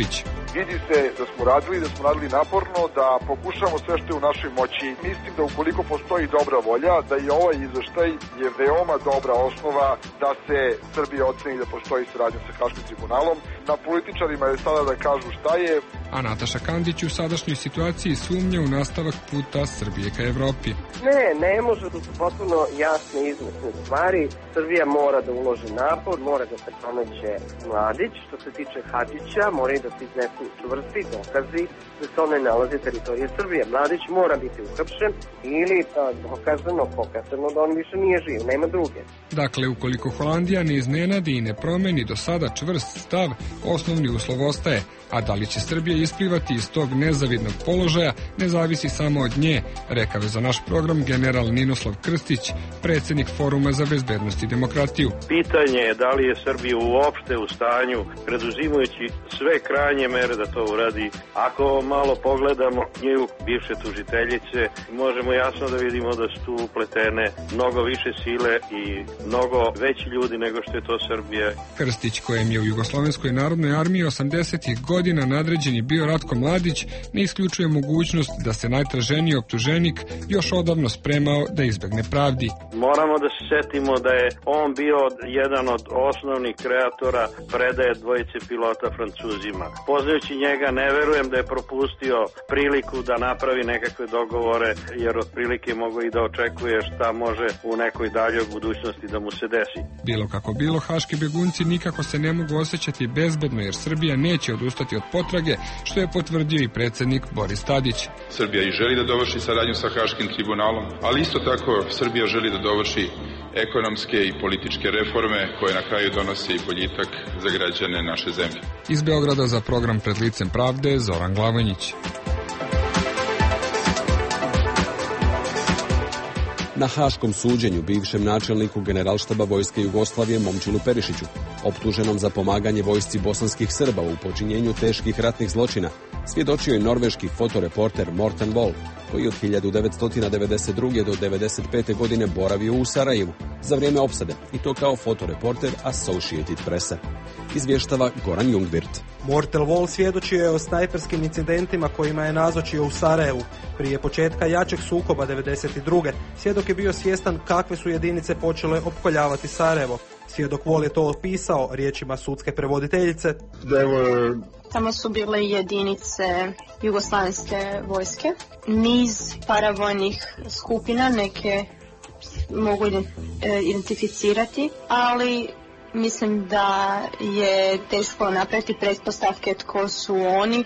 Vidi se da smo radili naporno, da pokušamo sve što je u našoj moći. Mislim da ukoliko postoji dobra volja, da i ovaj izveštaj je veoma dobra osnova da se Srbija oceni da postoji saradnja sa Haškim tribunalom. Na političarima je sada da kažu šta je. A Nataša Kandić u sadašnjoj situaciji sumnja u nastavak puta Srbije ka Evropi. Ne može, to su potpuno jasne izvesne stvari. Srbija mora da uloži napor, mora da se pronađe Mladić. Što se tiče Hadžića, mora i da se iznesu čvrsti dokazi da se on ne nalazi teritorije Srbije. Mladić mora biti uhapšen ili pokazano da on više nije živ, nema druge. Dakle, ukoliko Holandija ne iznenadi i ne promeni do sada čvrst stav, osnovni uslov ostaje, a da li će Srbija isplivati iz tog nezavidnog položaja ne zavisi samo od nje, rekao je za naš program general Ninoslav Krstić, predsjednik Foruma za bezbednost i demokratiju. Pitanje je da li je Srbija uopšte u stanju, preduzimajući sve krajnje mere da to uradi. Ako malo pogledamo nju bivše tužiteljice, možemo jasno da vidimo da su tu upletene mnogo više sile i mnogo veći ljudi nego što je to Srbija. Krstić, kojem je u Jugoslovenskoj narodnoj armiji 80-ih godina nadređeni bio Ratko Mladić, ne isključuje mogućnost da se najtraženiji optuženik još odavno spremao da izbegne pravdi. Moramo da se setimo da je on bio jedan od osnovnih kreatora predaje dvojice pilota Francuzima. Poznajući njega, ne verujem da je propustio priliku da napravi nekakve dogovore, jer otprilike mogu i da očekuje šta može u nekoj daljoj budućnosti da mu se desi. Bilo kako bilo, haški begunci nikako se ne mogu osjećati bezbedno, jer Srbija neće odustati od potrage, što je potvrdio i predsjednik Boris Tadić. Srbija i želi da dovrši saradnju sa Haškim tribunalom, ali isto tako Srbija želi da dovrši ekonomske i političke reforme koje na kraju donose i boljitak za građane naše zemlje. Iz Beograda za program Pred licem pravde, Zoran Glavanjić. Na haškom suđenju bivšem načelniku Generalštaba Vojske Jugoslavije Momčilu Perišiću, optuženom za pomaganje vojsci bosanskih Srba u počinjenju teških ratnih zločina, svjedočio je norveški fotoreporter Morten Wold, koji od 1992. do 1995. godine boravio u Sarajevu za vrijeme opsade, i to kao fotoreporter Associated Pressa. Izvještava Goran Jungwirth. Morten Wold svjedočio je o snajperskim incidentima kojima je nazočio u Sarajevu. Prije početka jačeg sukoba 1992. svjedok je bio svjestan kakve su jedinice počele opkoljavati Sarajevo. Svjedok Wold je to opisao riječima sudske prevoditeljice. Tamo su bile jedinice jugoslavenske vojske, niz paravojnih skupina, neke mogu identificirati, ali mislim da je teško napraviti pretpostavke tko su oni,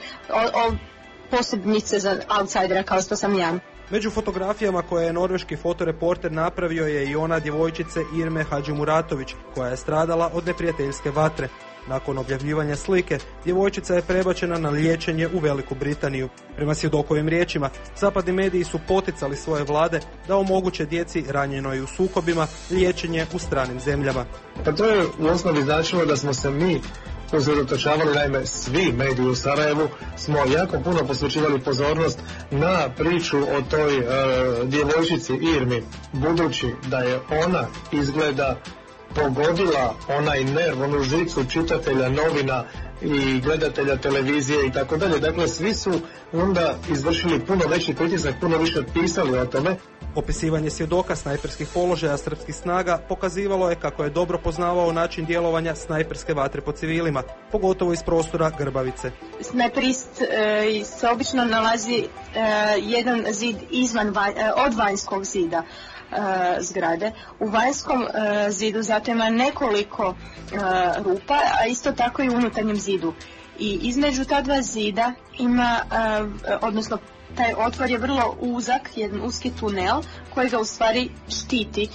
posebnice za outsidera kao što sam ja. Među fotografijama koje je norveški fotoreporter napravio je i ona djevojčice Irme Hadžimuratović, koja je stradala od neprijateljske vatre. Nakon objavljivanja slike, djevojčica je prebačena na liječenje u Veliku Britaniju. Prema svjedokovim riječima, zapadni mediji su poticali svoje vlade da omoguće djeci ranjenoj u sukobima liječenje u stranim zemljama. Pa to je u osnovi značilo da smo se mi usredotočavali, naime svi mediji u Sarajevu smo jako puno posvećivali pozornost na priču o toj djevojčici Irmi, budući da je ona izgleda pogodila onaj nerv, onu žicu čitatelja novina i gledatelja televizije i tako dalje. Dakle, svi su onda izvršili puno veći pritisak, puno više pisali o tome. Opisivanje svjedoka snajperskih položaja srpskih snaga pokazivalo je kako je dobro poznavao način djelovanja snajperske vatre po civilima, pogotovo iz prostora Grbavice. Snajperist se obično nalazi jedan zid od vanjskog zida zgrade. U vanjskom zidu zato ima nekoliko rupa, a isto tako i u unutarnjem zidu. I između ta dva zida ima, odnosno taj otvor je vrlo uzak, jedan uski tunel koji ga u stvari štiti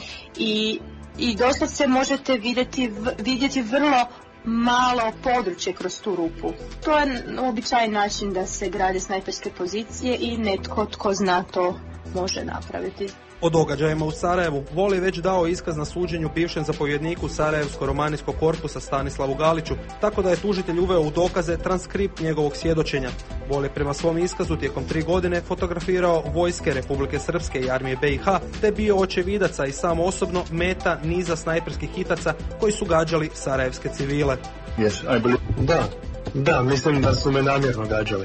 i doslovce možete vidjeti vrlo malo područje kroz tu rupu. To je uobičajen način da se grade snajperske pozicije i netko tko zna to može napraviti. O događajima u Sarajevu Wold je već dao iskaz na suđenju bivšem zapovjedniku Sarajevsko-romanijskog korpusa Stanislavu Galiću, tako da je tužitelj uveo u dokaze transkript njegovog svjedočenja. Wold je prema svom iskazu tijekom 3 godine fotografirao vojske Republike Srpske i armije BiH, te bio očevidaca i sam osobno meta niza snajperskih hitaca koji su gađali sarajevske civile. Da, Da, mislim da su me namjerno gađali.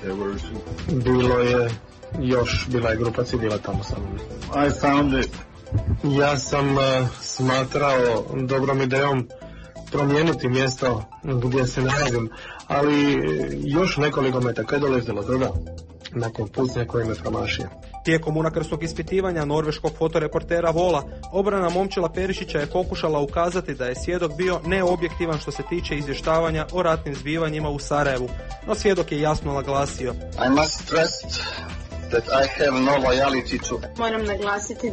Bila je grupa civila tamo sa mnom. Ja sam smatrao dobrom idejom promijeniti mjesto gdje se nalazim, ali još nekoliko metaka je dolazilo do nakon pucnja koji me promašio. Tijekom unakrsnog ispitivanja norveškog fotoreportera Vola, obrana Momčila Perišića je pokušala ukazati da je svjedok bio neobjektivan što se tiče izvještavanja o ratnim zbivanjima u Sarajevu, no svjedok je jasno naglasio. I must stress that I have no loyalty to... Moram naglasiti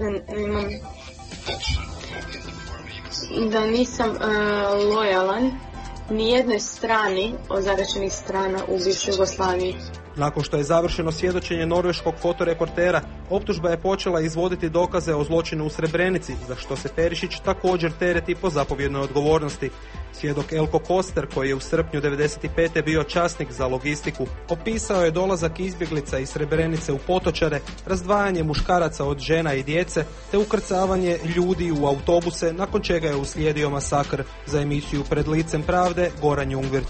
da nisam lojalan ni jednoj strani od zaračenih strana u bivšoj Jugoslaviji. Nakon što je završeno svjedočenje norveškog fotoreportera, optužba je počela izvoditi dokaze o zločinu u Srebrenici, za što se Perišić također tereti po zapovjednoj odgovornosti. Svjedok Elko Koster, koji je u srpnju 1995. bio časnik za logistiku, opisao je dolazak izbjeglica iz Srebrenice u Potočare, razdvajanje muškaraca od žena i djece, te ukrcavanje ljudi u autobuse, nakon čega je uslijedio masakr. Za emisiju Pred licem pravde, Goran Jungwirth.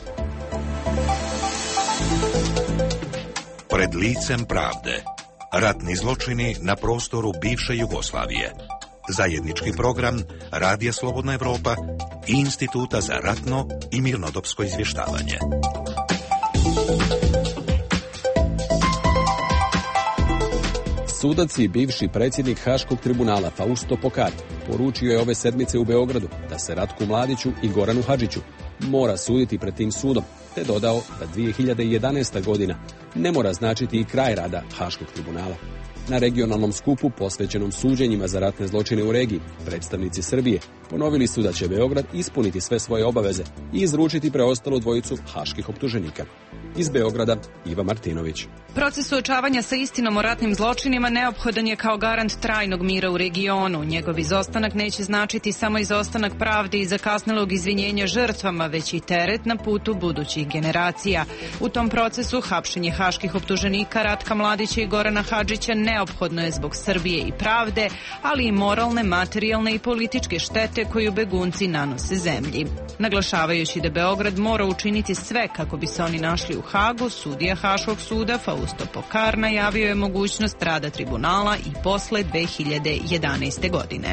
Pred licem pravde. Ratni zločini na prostoru bivše Jugoslavije. Zajednički program Radija Slobodna Evropa i Instituta za ratno i mirnodopsko izvještavanje. Sudac i bivši predsjednik Haškog tribunala Fausto Pokar poručio je ove sedmice u Beogradu da se Ratku Mladiću i Goranu Hadžiću mora suditi pred tim sudom, te dodao da 2011. godina ne mora značiti i kraj rada Haškog tribunala. Na regionalnom skupu posvećenom suđenjima za ratne zločine u regiji, predstavnici Srbije ponovili su da će Beograd ispuniti sve svoje obaveze i izručiti preostalu dvojicu haških optuženika. Iz Beograda, Iva Martinović. Proces suočavanja sa istinom o ratnim zločinima neophodan je kao garant trajnog mira u regionu. Njegov izostanak neće značiti samo izostanak pravde i zakasnelog izvinjenja žrtvama, već i teret na putu budućih generacija. U tom procesu hapšenje haških optuženika Ratka Mladića i Gorana Hadžića neophodno je zbog Srbije i pravde, ali i moralne, materijalne i političke štete koju begunci nanose zemlji. Naglašavajući da Beograd mora učiniti sve kako bi se oni našli u Hagu, sudija Haškog suda Fausto Pokar najavio je mogućnost rada tribunala i posle 2011. godine.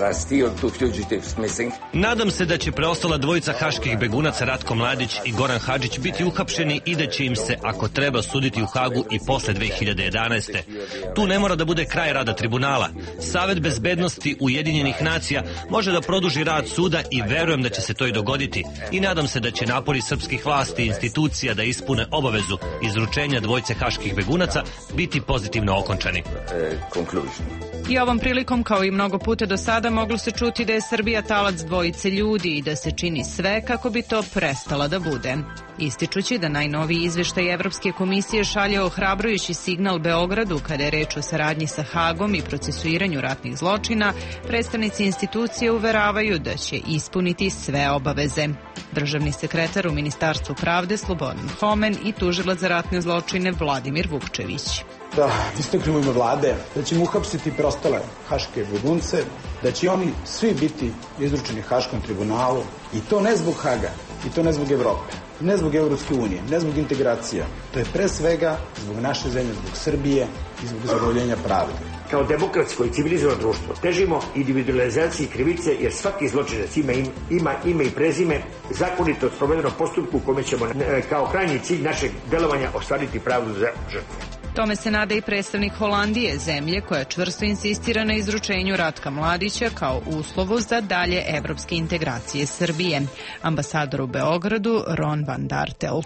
Nadam se da će preostala dvojica haških begunaca Ratko Mladić i Goran Hadžić biti uhapšeni i da će im se, ako treba, suditi u Hagu i posle 2011. Tu ne mora da bude kraj rada tribunala. Savet bezbednosti Ujedinjenih nacija može da produži rad suda i verujem da će se to i dogoditi. I nadam se da će napori srpskih vlasti i institucija da ispune obavezu izručenja dvojice haških begunaca biti pozitivno okončani. I ovom prilikom, kao i mnogo puta do sada, moglo se čuti da je Srbija talac dvojice ljudi i da se čini sve kako bi to prestala da bude. Ističući da najnoviji izveštaj Evropske komisije šalje ohrabrujući signal Beogradu kada je reč o saradnji sa Hagom i procesuiranju ratnih zločina, predstavnici institucije uveravaju da će ispuniti sve obaveze. Državni sekretar u Ministarstvu pravde Slobodan Homen i tužilac za ratne zločine Vladimir Vukčević. Da istaknemo ime vlade, da ćemo uhapsiti preostale haške begunce, da će oni svi biti izručeni Haškom tribunalu i to ne zbog Haga, i to ne zbog Evrope, ne zbog Evropske unije, ne zbog integracija. To je pre svega zbog naše zemlje, zbog Srbije i zbog zadovoljenja pravde. Kao demokratsko i civilizovano društvo težimo individualizaciji krivice jer svaki zločinac ima ime i prezime, zakonito sprovedenom postupku u kome ćemo kao krajnji cilj našeg delovanja ostvariti pravdu za žrtve. Tome se nada i predstavnik Holandije, zemlje koja čvrsto insistira na izručenju Ratka Mladića kao uslovu za dalje evropske integracije Srbije. Ambasador u Beogradu Ron van Dartel.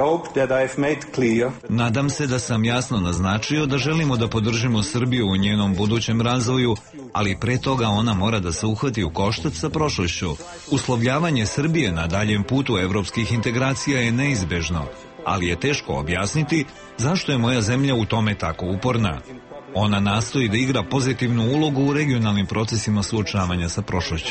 Nadam se da sam jasno naznačio da želimo da podržimo Srbiju u njenom budućem razvoju, ali pre toga ona mora da se uhvati u koštac sa prošlošću. Uslovljavanje Srbije na daljem putu evropskih integracija je neizbežno, ali je teško objasniti zašto je moja zemlja u tome tako uporna. Ona nastoji da igra pozitivnu ulogu u regionalnim procesima suočavanja sa prošlošću.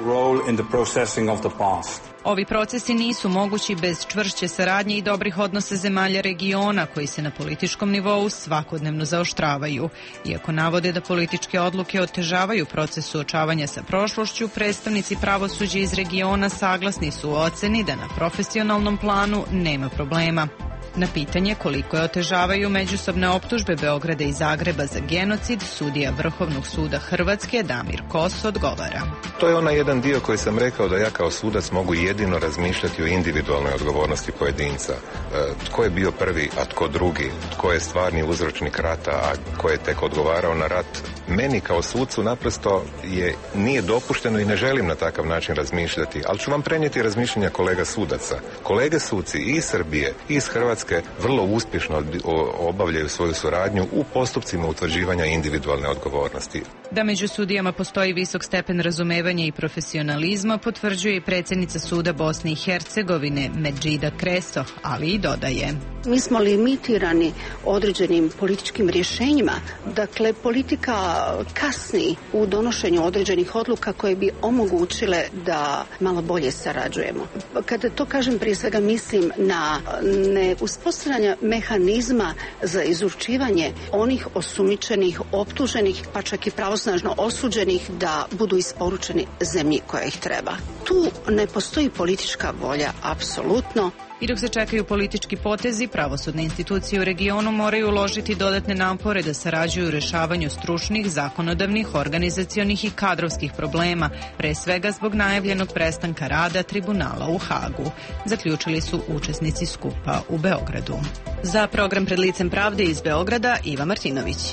Ovi procesi nisu mogući bez čvršće saradnje i dobrih odnosa zemalja regiona koji se na političkom nivou svakodnevno zaoštravaju. Iako navode da političke odluke otežavaju proces suočavanja sa prošlošću, predstavnici pravosuđa iz regiona saglasni su u oceni da na profesionalnom planu nema problema. Na pitanje koliko je otežavaju međusobne optužbe Beograda i Zagreba za genocid, sudija Vrhovnog suda Hrvatske Damir Kos odgovara. To je onaj jedan dio koji sam rekao da ja kao sudac mogu jedino razmišljati o individualnoj odgovornosti pojedinca. Tko je bio prvi, a tko drugi, tko je stvarni uzročnik rata, a tko je tek odgovarao na rat. Meni kao sucu naprosto nije dopušteno i ne želim na takav način razmišljati, ali ću vam prenijeti razmišljanja kolega sudaca. Kolege suci i iz Srbije i iz Hrvatske vrlo uspješno obavljaju svoju suradnju u postupcima utvrđivanja individualne odgovornosti. Da među sudijama postoji visok stepen razumevanja i profesionalizma potvrđuje i predsjednica suda Bosne i Hercegovine Medžida Kreso, ali i dodaje. Mi smo limitirani određenim političkim rješenjima. Dakle, politika kasni u donošenju određenih odluka koje bi omogućile da malo bolje sarađujemo. Kada to kažem, prije svega mislim na neuspostavljanje mehanizma za izručivanje onih osumnjičenih, optuženih, pa čak i pravosnažno osuđenih da budu isporučeni zemlji koja ih treba. Tu ne postoji politička volja, apsolutno. I dok se čekaju politički potezi, pravosudne institucije u regionu moraju uložiti dodatne napore da sarađuju u rješavanju stručnih, zakonodavnih, organizacionih i kadrovskih problema, pre svega zbog najavljenog prestanka rada tribunala u Hagu, zaključili su učesnici skupa u Beogradu. Za program Pred licem pravde iz Beograda, Iva Martinović.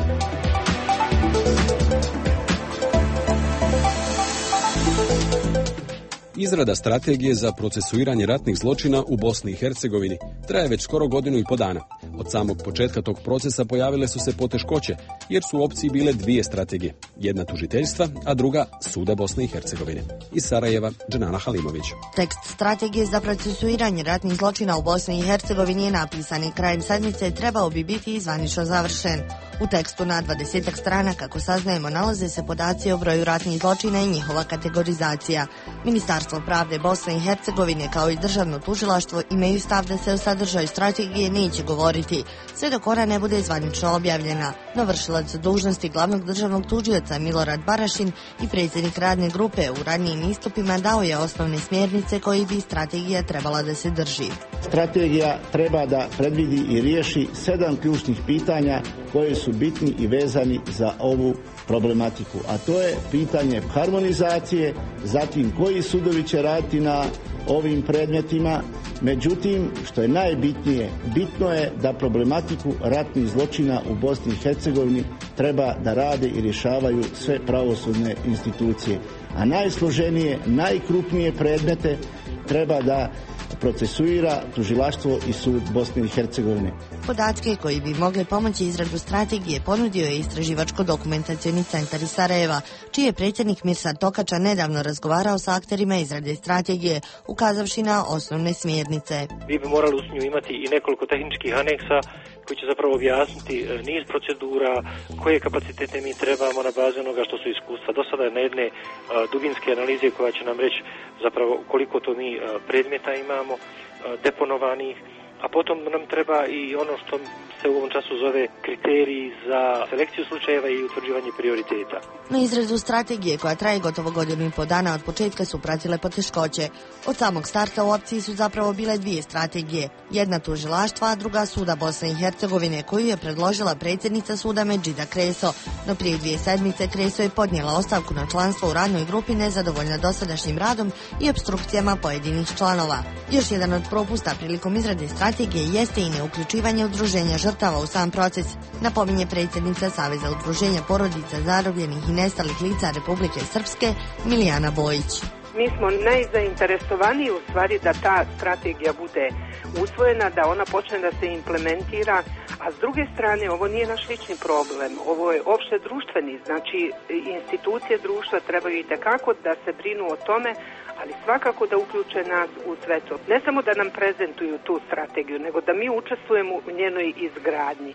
Izrada strategije za procesuiranje ratnih zločina u Bosni i Hercegovini traje već skoro 1.5 godina. Od samog početka tog procesa pojavile su se poteškoće, jer su u opciji bile 2 strategije. Jedna tužiteljstva, a druga suda Bosne i Hercegovine. Iz Sarajeva, Dženana Halimović. Tekst strategije za procesuiranje ratnih zločina u Bosni i Hercegovini je napisan i krajem sedmice trebao bi biti zvanično završen. U tekstu na 20 strana, kako saznajemo, nalaze se podaci o broju ratnih zločina i njihova kategorizacija. Ministarstvo pravde Bosne i Hercegovine kao i državno tužilaštvo imaju stav da se o sadržaju strategije neće govoriti, sve dok ona ne bude zvanično objavljena. No vršilac dužnosti glavnog državnog tužioca Milorad Barašin i predsjednik radne grupe u ranijim istupima dao je osnovne smjernice koje bi strategija trebala da se drži. Strategija treba da predvidi i riješi 7 ključnih pitanja koje su bitni i vezani za ovu problematiku, a to je pitanje harmonizacije, zatim koji sudovi će raditi na ovim predmetima. Međutim, što je najbitnije, bitno je da problematiku ratnih zločina u Bosni i Hercegovini treba da rade i rješavaju sve pravosudne institucije. A najsloženije, najkrupnije predmete treba da procesuira tužilaštvo i sud Bosne i Hercegovine. Podatke koji bi mogli pomoći izradu strategije ponudio je Istraživačko-dokumentacioni centar iz Sarajeva, čiji je predsjednik Mirsad Tokača nedavno razgovarao sa akterima izrade strategije, ukazavši na osnovne smjernice. Mi bi morali uz nju imati i nekoliko tehničkih aneksa koji će zapravo objasniti niz procedura, koje kapacitete mi trebamo na bazi onoga što su iskustva. Do sada na jedne dubinske analize koja će nam reći zapravo koliko to mi predmeta imamo deponovanih, a potom nam treba i ono što se u ovom času zove kriteriji za selekciju slučajeva i utvrđivanje prioriteta. Na izradu strategije, koja traje gotovo 1.5 dana od početka, su pratile poteškoće. Od samog starta u opciji su zapravo bile 2 strategije. Jedna tužilaštva, a druga suda Bosne i Hercegovine, koju je predložila predsjednica suda Medžida Kreso. No prije 2 sedmice Kreso je podnijela ostavku na članstvo u radnoj grupi, nezadovoljna dosadašnjim radom i opstrukcijama pojedinih članova. Još jedan od propusta prilikom izrade strategije jeste i neuključivanje udruženja žrtava u sam proces, napominje predsjednica Saveza udruženja porodica zarobljenih i nestalih lica Republike Srpske Milijana Bojić. Mi smo najzainteresovaniji u stvari da ta strategija bude usvojena, da ona počne da se implementira, a s druge strane ovo nije naš lični problem, ovo je opšte društveni, znači institucije društva trebaju itekako da se brinu o tome, ali svakako da uključe nas u sve to. Ne samo da nam prezentuju tu strategiju, nego da mi učestvujemo u njenoj izgradnji.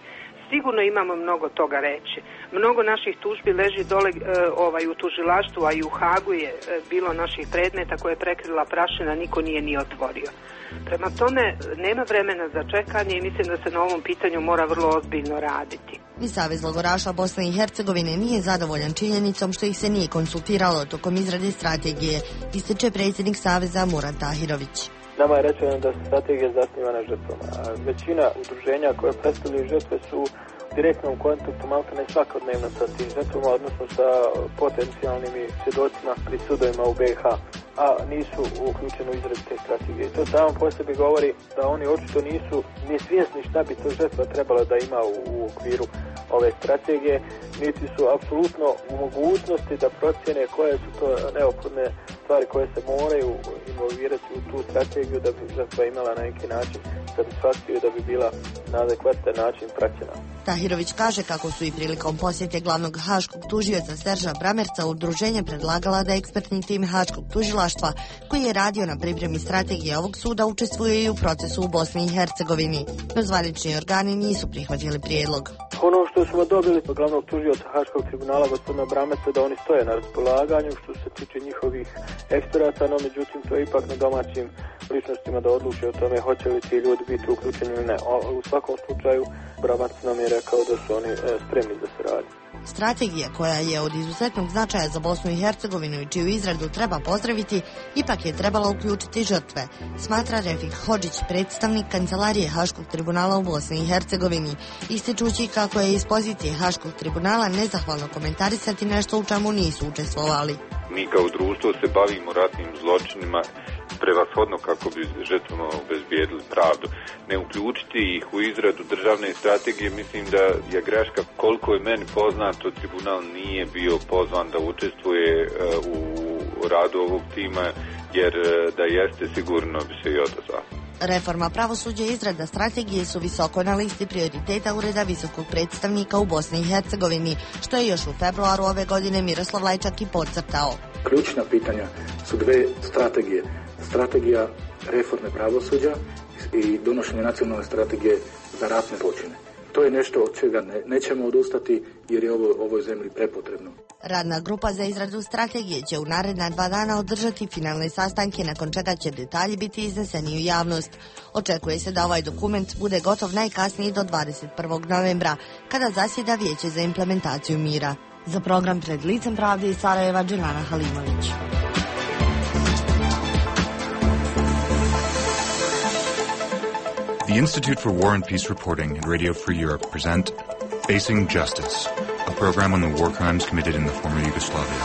sigurno imamo mnogo toga reći. Mnogo naših tužbi leži dole u tužilaštvu, a i u Hagu je bilo naših predmeta koje je prekrila prašina, niko nije ni otvorio. Prema tome, nema vremena za čekanje i mislim da se na ovom pitanju mora vrlo ozbiljno raditi. I Savez logoraša Bosne i Hercegovine nije zadovoljan činjenicom što ih se nije konsultiralo tokom izrade strategije, ističe predsjednik Saveza Murat Tahirović. Nama je rečeno da se strategija zasniva na žrtvama, a većina udruženja koje predstavljaju žrtve su u direktnom kontaktu maltene svakodnevno sa tim žrtvama, odnosno sa potencijalnim svjedocima pri sudovima u BiH, a nisu uključeni u izradu te strategije. I to samo po sebi govori da oni očito nisu ni svjesni šta bi to žrtva trebala da ima u okviru ove strategije, niti su apsolutno u mogućnosti da procjene koje su to neophodne stvari koje se moraju involvirati u tu strategiju da bi žrtva imala na neki način satisfakciju i da bi bila na adekvatan način praćena. Tahirović kaže kako su i prilikom posjete glavnog haškog tužioca Serža Bramerca udruženje predlagala da ekspertni tim haškog tužilaštva koji je radio na pripremi strategije ovog suda učestvuje i u procesu u Bosni i Hercegovini. No zvanični organi nisu prihvatili prijedlog. Ono što smo dobili od glavnog tužioca Haškog tribunala gospodina Bramerca da oni stoje na raspolaganju što se tiče njihovih eksperata, no međutim to je ipak na domaćim ličnostima da odluče o tome hoće li ti ljudi biti uključeni ili ne. U svakom slučaju Bramerc nam je rekao da su oni spremni da se radi. Strategija koja je od izuzetnog značaja za Bosnu i Hercegovinu i čiju izradu treba pozdraviti, ipak je trebala uključiti žrtve, smatra Refik Hodžić, predstavnik Kancelarije Haškog tribunala u Bosni i Hercegovini, ističući kako je iz pozicije Haškog tribunala nezahvalno komentarisati nešto u čemu nisu učestvovali. Mi kao društvo se bavimo ratnim zločinima prevashodno kako bi žrtvama obezbijedili pravdu. Ne uključiti ih u izradu državne strategije, mislim da je greška. Koliko je meni poznato, tribunal nije bio pozvan da učestvuje u radu ovog tima, jer da jeste, sigurno bi se i odazvao. Reforma pravosuđa i izrada strategije su visoko na listi prioriteta Ureda visokog predstavnika u Bosni i Hercegovini, što je još u februaru ove godine Miroslav Lajčak i podcrtao. Ključna pitanja su dve strategije. Strategija reforme pravosuđa i donošenje nacionalne strategije za ratne zločine. To je nešto od čega nećemo odustati jer je ovoj zemlji prepotrebno. Radna grupa za izradu strategije će u naredna 2 dana održati finalne sastanke, nakon čega će detalji biti izneseni u javnost. Očekuje se da ovaj dokument bude gotov najkasnije do 21. novembra, kada zasjeda Vijeće za implementaciju mira. Za program Pred licem pravde iz Sarajeva, Dželana Halimović. The Institute for War and Peace Reporting and Radio Free Europe present Facing Justice, a program on the war crimes committed in the former Yugoslavia.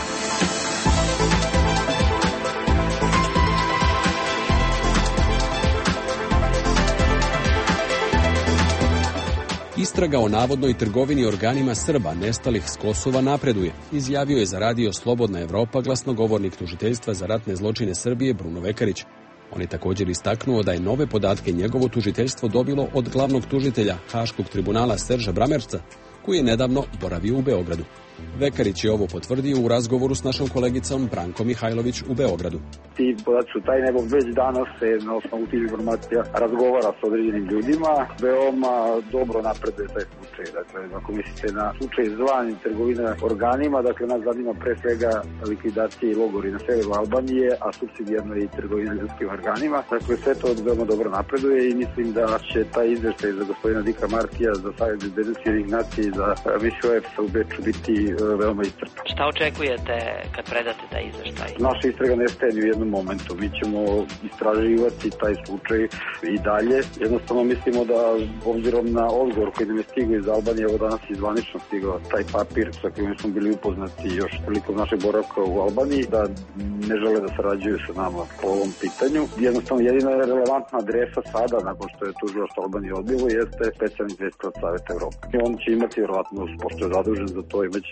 Istraga o navodnoj trgovini organima Srba nestalih s Kosova napreduje, izjavio je za radio Slobodna Evropa glasnogovornik tužiteljstva za ratne zločine Srbije Bruno Vekarić. On je također istaknuo da je nove podatke njegovo tužiteljstvo dobilo od glavnog tužitelja Haškog tribunala Serža Bramerca, koji je nedavno boravio u Beogradu. Vekarić je ovo potvrdio u razgovoru s našom kolegicom Brankom Mihajlović u Beogradu. Ti podaci su tajni, nego već danas se na osnovu tih informacija razgovara s određenim ljudima. Veoma dobro napreduje taj slučaj. Dakle, ako mislite na slučaj zvanja trgovine organima, dakle, nas zanima pre svega likvidacije i logori na severu Albanije, a supsidijarno i trgovina ljudskim organima. Dakle, sve to veoma dobro napreduje i mislim da će taj izveštaj za gospodina Dika Martija, za Savjet bezbednosti Ujedinjenih nacija, za misiju EPS-a u Beču biti veoma iscrpan. Šta očekujete kad predate taj izveštaj? Naša istraga ne staje ni u jednom momentu. Mi ćemo istraživati taj slučaj i dalje. Jednostavno mislimo da, obzirom na odgovor koji nam je stigao iz Albanije, evo danas je zvanično stigao taj papir sa kojim smo bili upoznati još prilikom našeg boravka u Albaniji, da ne žele da sarađuju sa nama po ovom pitanju. Jednostavno jedina relevantna adresa sada, nakon što je tužilaštvo Albanije odbilo, jeste specijalni izvestilac Saveta Evrope. I on će imati, vjerojatno, pošto je zadužen za to, imaće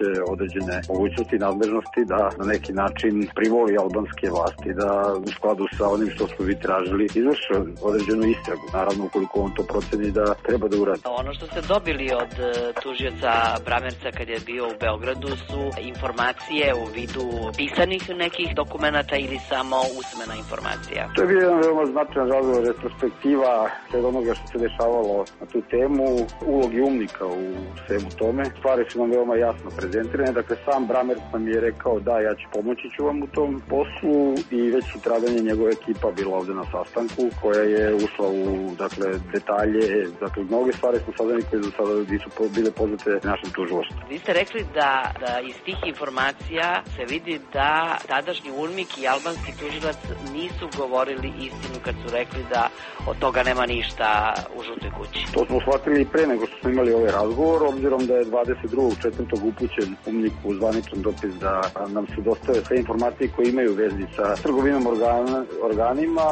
će određene mogućnosti i nadležnosti da na neki način privoli albanske vlasti da u skladu sa onim što smo vi tražili izvrše određenu istragu. Naravno, ukoliko on to proceni da treba da uradi. Ono što ste dobili od tužioca Bramerca kad je bio u Beogradu su informacije u vidu pisanih nekih dokumenata ili samo usmena informacija? To je bio jedan veoma značajan razvoj retrospektiva svega onoga što se dešavalo na tu temu, ulogi umnika u svemu tome. Stvari su nam veoma jasno prezentirane. Dakle, sam Bramerc nam je rekao da ja ću pomoći ću vam u tom poslu i već sutradan je njegova ekipa bila ovde na sastanku koja je ušla u detalje. Dakle, mnoge stvari smo saznali koje do sada nisu bile poznate našem tužilaštvu. Vi ste rekli da iz tih informacija se vidi da tadašnji UNMIK i albanski tužilac nisu govorili istinu kad su rekli da od toga nema ništa u Žutoj kući. To smo shvatili i pre nego što smo imali ovaj razgovor, obzirom da je 22.4. upućen UNMIK-u zvaničan dopis da nam se dostave sve informacije koje imaju vezi sa trgovinom organima.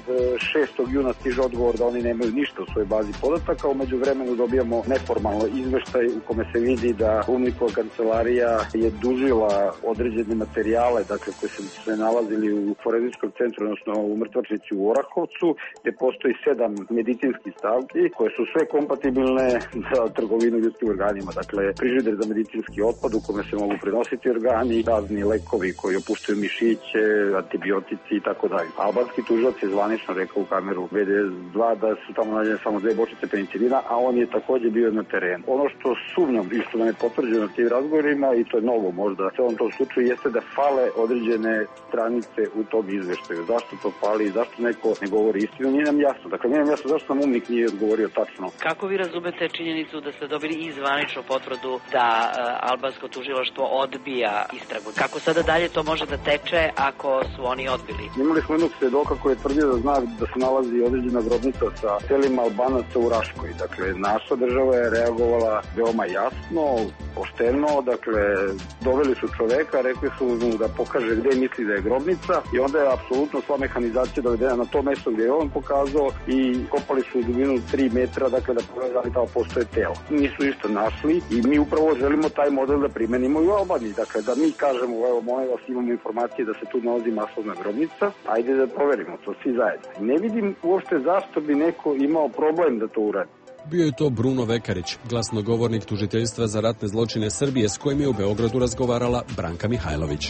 6. juna stiže odgovor da oni nemaju ništa u svojoj bazi podataka, umeđu vremenu dobijamo neformalno izveštaj u kome se vidi da UNMIK-ova kancelarija je dužila određene materijale, dakle koje se nalazili u forenzičkom centru, odnosno u mrtvačnici u Orahovcu, gde postoji 7 medicinskih stavki koje su sve kompatibilne za trgovinu ljudskim organima. Dakle, frižider za medicinski otpad u kome se mogu prenositi organi, razni lekovi koji opuštaju mišiće, antibiotici i tako dalje. Albanski tužilac je zvanično rekao u kameru VD2 da su tamo nađene samo 2 bočice penicilina, a on je takođe bio na terenu. Ono što sumnjam i što nam je potvrđeno na tim razgovorima, i to je novo možda u celom tom slučaju, jeste da fale određene stranice u tom izveštaju. Zašto to fali i zašto neko ne govori istinu, nije nam jasno. Dakle, nije nam jasno zašto nam UNMIK nije odgovorio tačno. Kako vi razumete činjenicu da ste dobili i zvaničnu potvrdu da albansko tužilaštvo odbija istragu? Kako sada dalje to može da teče ako su oni odbili? Imali smo jednog svedoka koji je tvrdio da zna da se nalazi određena grobnica sa telima Albanaca u Raškoj. Dakle, naša država je reagovala veoma jasno, pošteno, dakle, doveli su čoveka, rekli su mu da pokaže gde misli da je grobnica i onda je apsolutno sva mehanizacija dovedena na to mesto gde je on pokazao i kopali su u dubinu 3 metra, dakle, da pogledali tamo postoje telo. Nisu ništa našli i mi upravo želimo taj model da primenimo i u Albaniji. Dakle, da mi kažemo, evo, molim vas, imamo informacije da se tu nalazi masovna grobnica, ajde da proverimo to svi zajedno. Ne vidim uopšte zašto bi neko imao problem da to uradi. Bio je to Bruno Vekarić, glasnogovornik tužiteljstva za ratne zločine Srbije, s kojim je u Beogradu razgovarala Branka Mihajlović.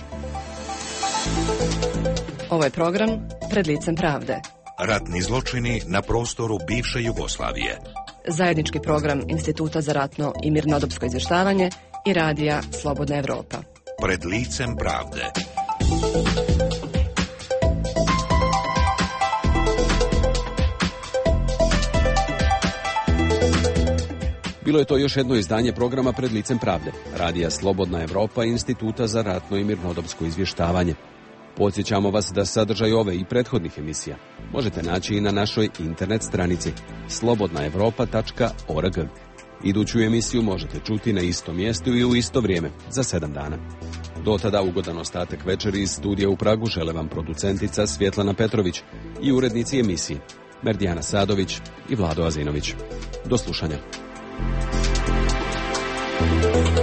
Ovo je program Pred licem pravde. Ratni zločini na prostoru bivše Jugoslavije. Zajednički program Instituta za ratno i mirnodopsko izvještavanje i radija Slobodna Evropa. Pred licem pravde. Bilo je to još jedno izdanje programa Pred licem pravde, radija Slobodna Evropa i Instituta za ratno i mirnodopsko izvještavanje. Podsjećamo vas da sadržaj ove i prethodnih emisija možete naći i na našoj internet stranici slobodnaevropa.org. Iduću emisiju možete čuti na istom mjestu i u isto vrijeme, za 7 dana. Do tada ugodan ostatak večeri iz studija u Pragu žele vam producentica Svjetlana Petrović i urednici emisije Merdijana Sadović i Vlado Azinović. Do slušanja.